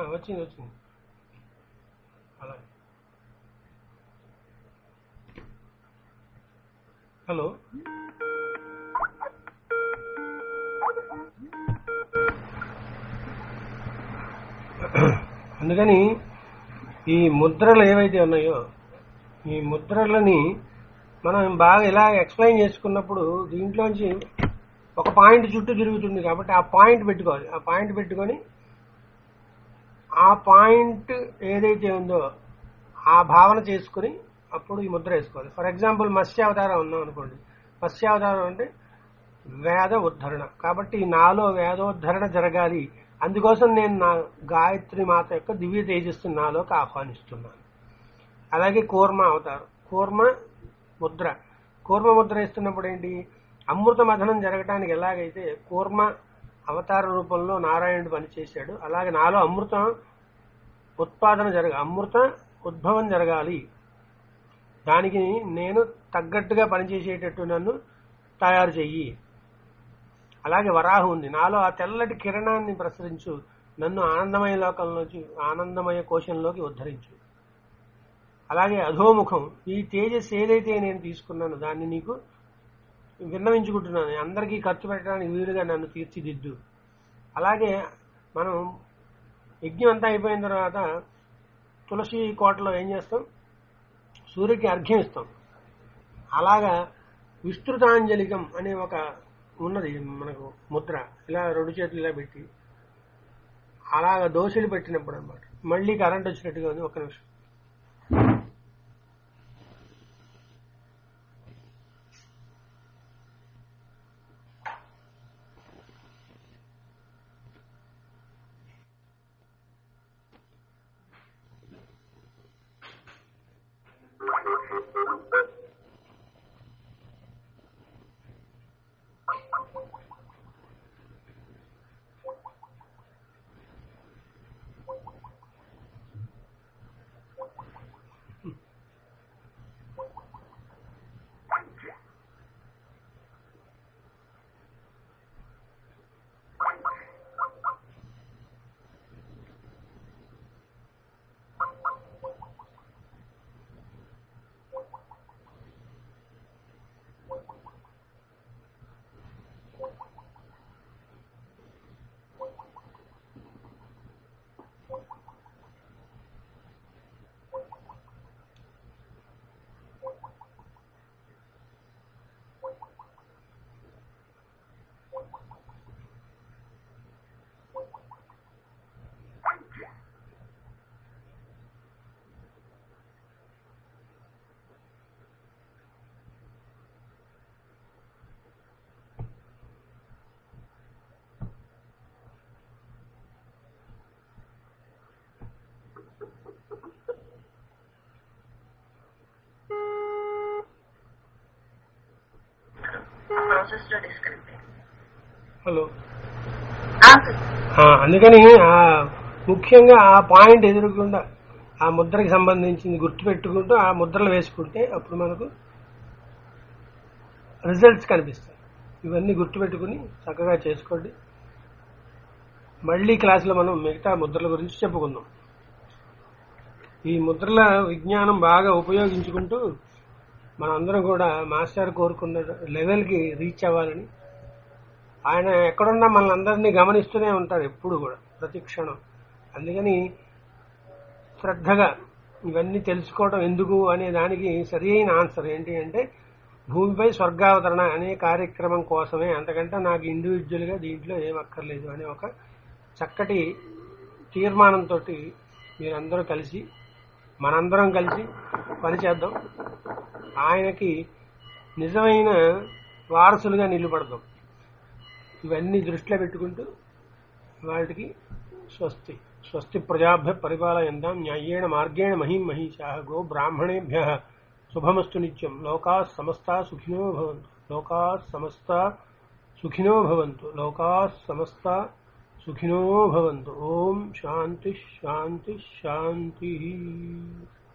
వచ్చింది వచ్చింది అలా. హలో, అందుకని ఈ ముద్రలు ఏవైతే ఉన్నాయో ఈ ముద్రలని మనం బాగా ఇలా ఎక్స్ప్లెయిన్ చేసుకున్నప్పుడు దీంట్లోంచి ఒక పాయింట్ చుట్టూ తిరుగుతుంది కాబట్టి ఆ పాయింట్ పెట్టుకోవాలి. ఆ పాయింట్ పెట్టుకొని ఆ పాయింట్ ఏదైతే ఉందో ఆ భావన చేసుకుని అప్పుడు ఈ ముద్ర వేసుకోవాలి. ఫర్ ఎగ్జాంపుల్ మత్స్యావతారం ఉన్నాం అనుకోండి. మత్స్యావతారం అంటే వేద ఉద్ధరణ, కాబట్టి నాలో వేదోద్ధరణ జరగాలి. అందుకోసం నేను నా గాయత్రి మాత యొక్క దివ్య తేజస్సుని నాలోకి ఆహ్వానిస్తున్నాను. అలాగే కూర్మ అవతారం, కూర్మ ముద్ర. కూర్మ ముద్ర వేస్తున్నప్పుడు ఏంటి, అమృత మథనం జరగటానికి ఎలాగైతే కూర్మ అవతార రూపంలో నారాయణుడు పనిచేశాడు, అలాగే నాలో అమృతం ఉత్పాదన జరగ అమృత ఉద్భవం జరగాలి. దానికి నేను తగ్గట్టుగా పనిచేసేటట్టు నన్ను తయారు చెయ్యి. అలాగే వరాహు ఉంది, నాలో ఆ తెల్లటి కిరణాన్ని ప్రసరించు, నన్ను ఆనందమయ లోకంలోకి ఆనందమయ కోశంలోకి ఉద్ధరించు. అలాగే అధోముఖం, ఈ తేజస్సు ఏదైతే నేను తీసుకున్నానో దాన్ని నీకు విన్నవించుకుంటున్నాను, అందరికీ ఖర్చు పెట్టడానికి వీలుగా నన్ను తీర్చిదిద్దు. అలాగే మనం యజ్ఞం అంతా అయిపోయిన తర్వాత తులసి కోటలో ఏం చేస్తాం, సూర్యుడికి అర్ఘ్యం ఇస్తాం. అలాగా విస్తృతాంజలికం అనే ఒక ఉన్నది మనకు ముద్ర, ఇలా రెండు చేతులు ఇలా పెట్టి అలాగా దోశలు పెట్టినప్పుడు అనమాట. మళ్ళీ కరెంట్ వచ్చినట్టుగా ఉంది, ఒక్క నిమిషం. హలో, అందుకని ముఖ్యంగా ఆ పాయింట్ ఎదురుకుండా ఆ ముద్రకి సంబంధించింది గుర్తుపెట్టుకుంటూ ఆ ముద్రలు వేసుకుంటే అప్పుడు మనకు రిజల్ట్స్ కనిపిస్తాయి. ఇవన్నీ గుర్తుపెట్టుకుని చక్కగా చేసుకోండి. మళ్ళీ క్లాసులో మనం మిగతా ముద్రల గురించి చెప్పుకుందాం. ఈ ముద్రల విజ్ఞానం బాగా ఉపయోగించుకుంటూ మనందరం కూడా మాస్టర్ కోరుకున్న లెవెల్కి రీచ్ అవ్వాలని, ఆయన ఎక్కడున్నా మనల్ని అందరినీ గమనిస్తూనే ఉంటారు ఎప్పుడు కూడా, ప్రతి క్షణం. అందుకని శ్రద్ధగా ఇవన్నీ తెలుసుకోవడం ఎందుకు అనే దానికి సరి అయిన ఆన్సర్ ఏంటి అంటే, భూమిపై స్వర్గావతరణ అనే కార్యక్రమం కోసమే, అంతకంటే నాకు ఇండివిజువల్గా దీంట్లో ఏం అక్కర్లేదు అనే ఒక చక్కటి తీర్మానంతో మీరందరూ కలిసి మనందరం కలిసి పనిచేద్దాం. ఆయనకి నిజమైన వారసులుగా నిలబడదాం. ఇవన్నీ దృష్టిలో పెట్టుకుంటూ వాటికి స్వస్తి స్వస్తి ప్రజాభ్య పరిపాలయంతాం న్యాయేణ మార్గేణ మహిం మహిషాః గో బ్రాహ్మణేభ్య శుభమస్తు నిత్యం. లోకాః సమస్తాః సుఖినో భవంతు. లోకాః సమస్తాః సుఖినో భవంతు. లోకాః సమస్తాః సుఖినో భవంతు. ఓం శాంతి శాంతి శాంతి.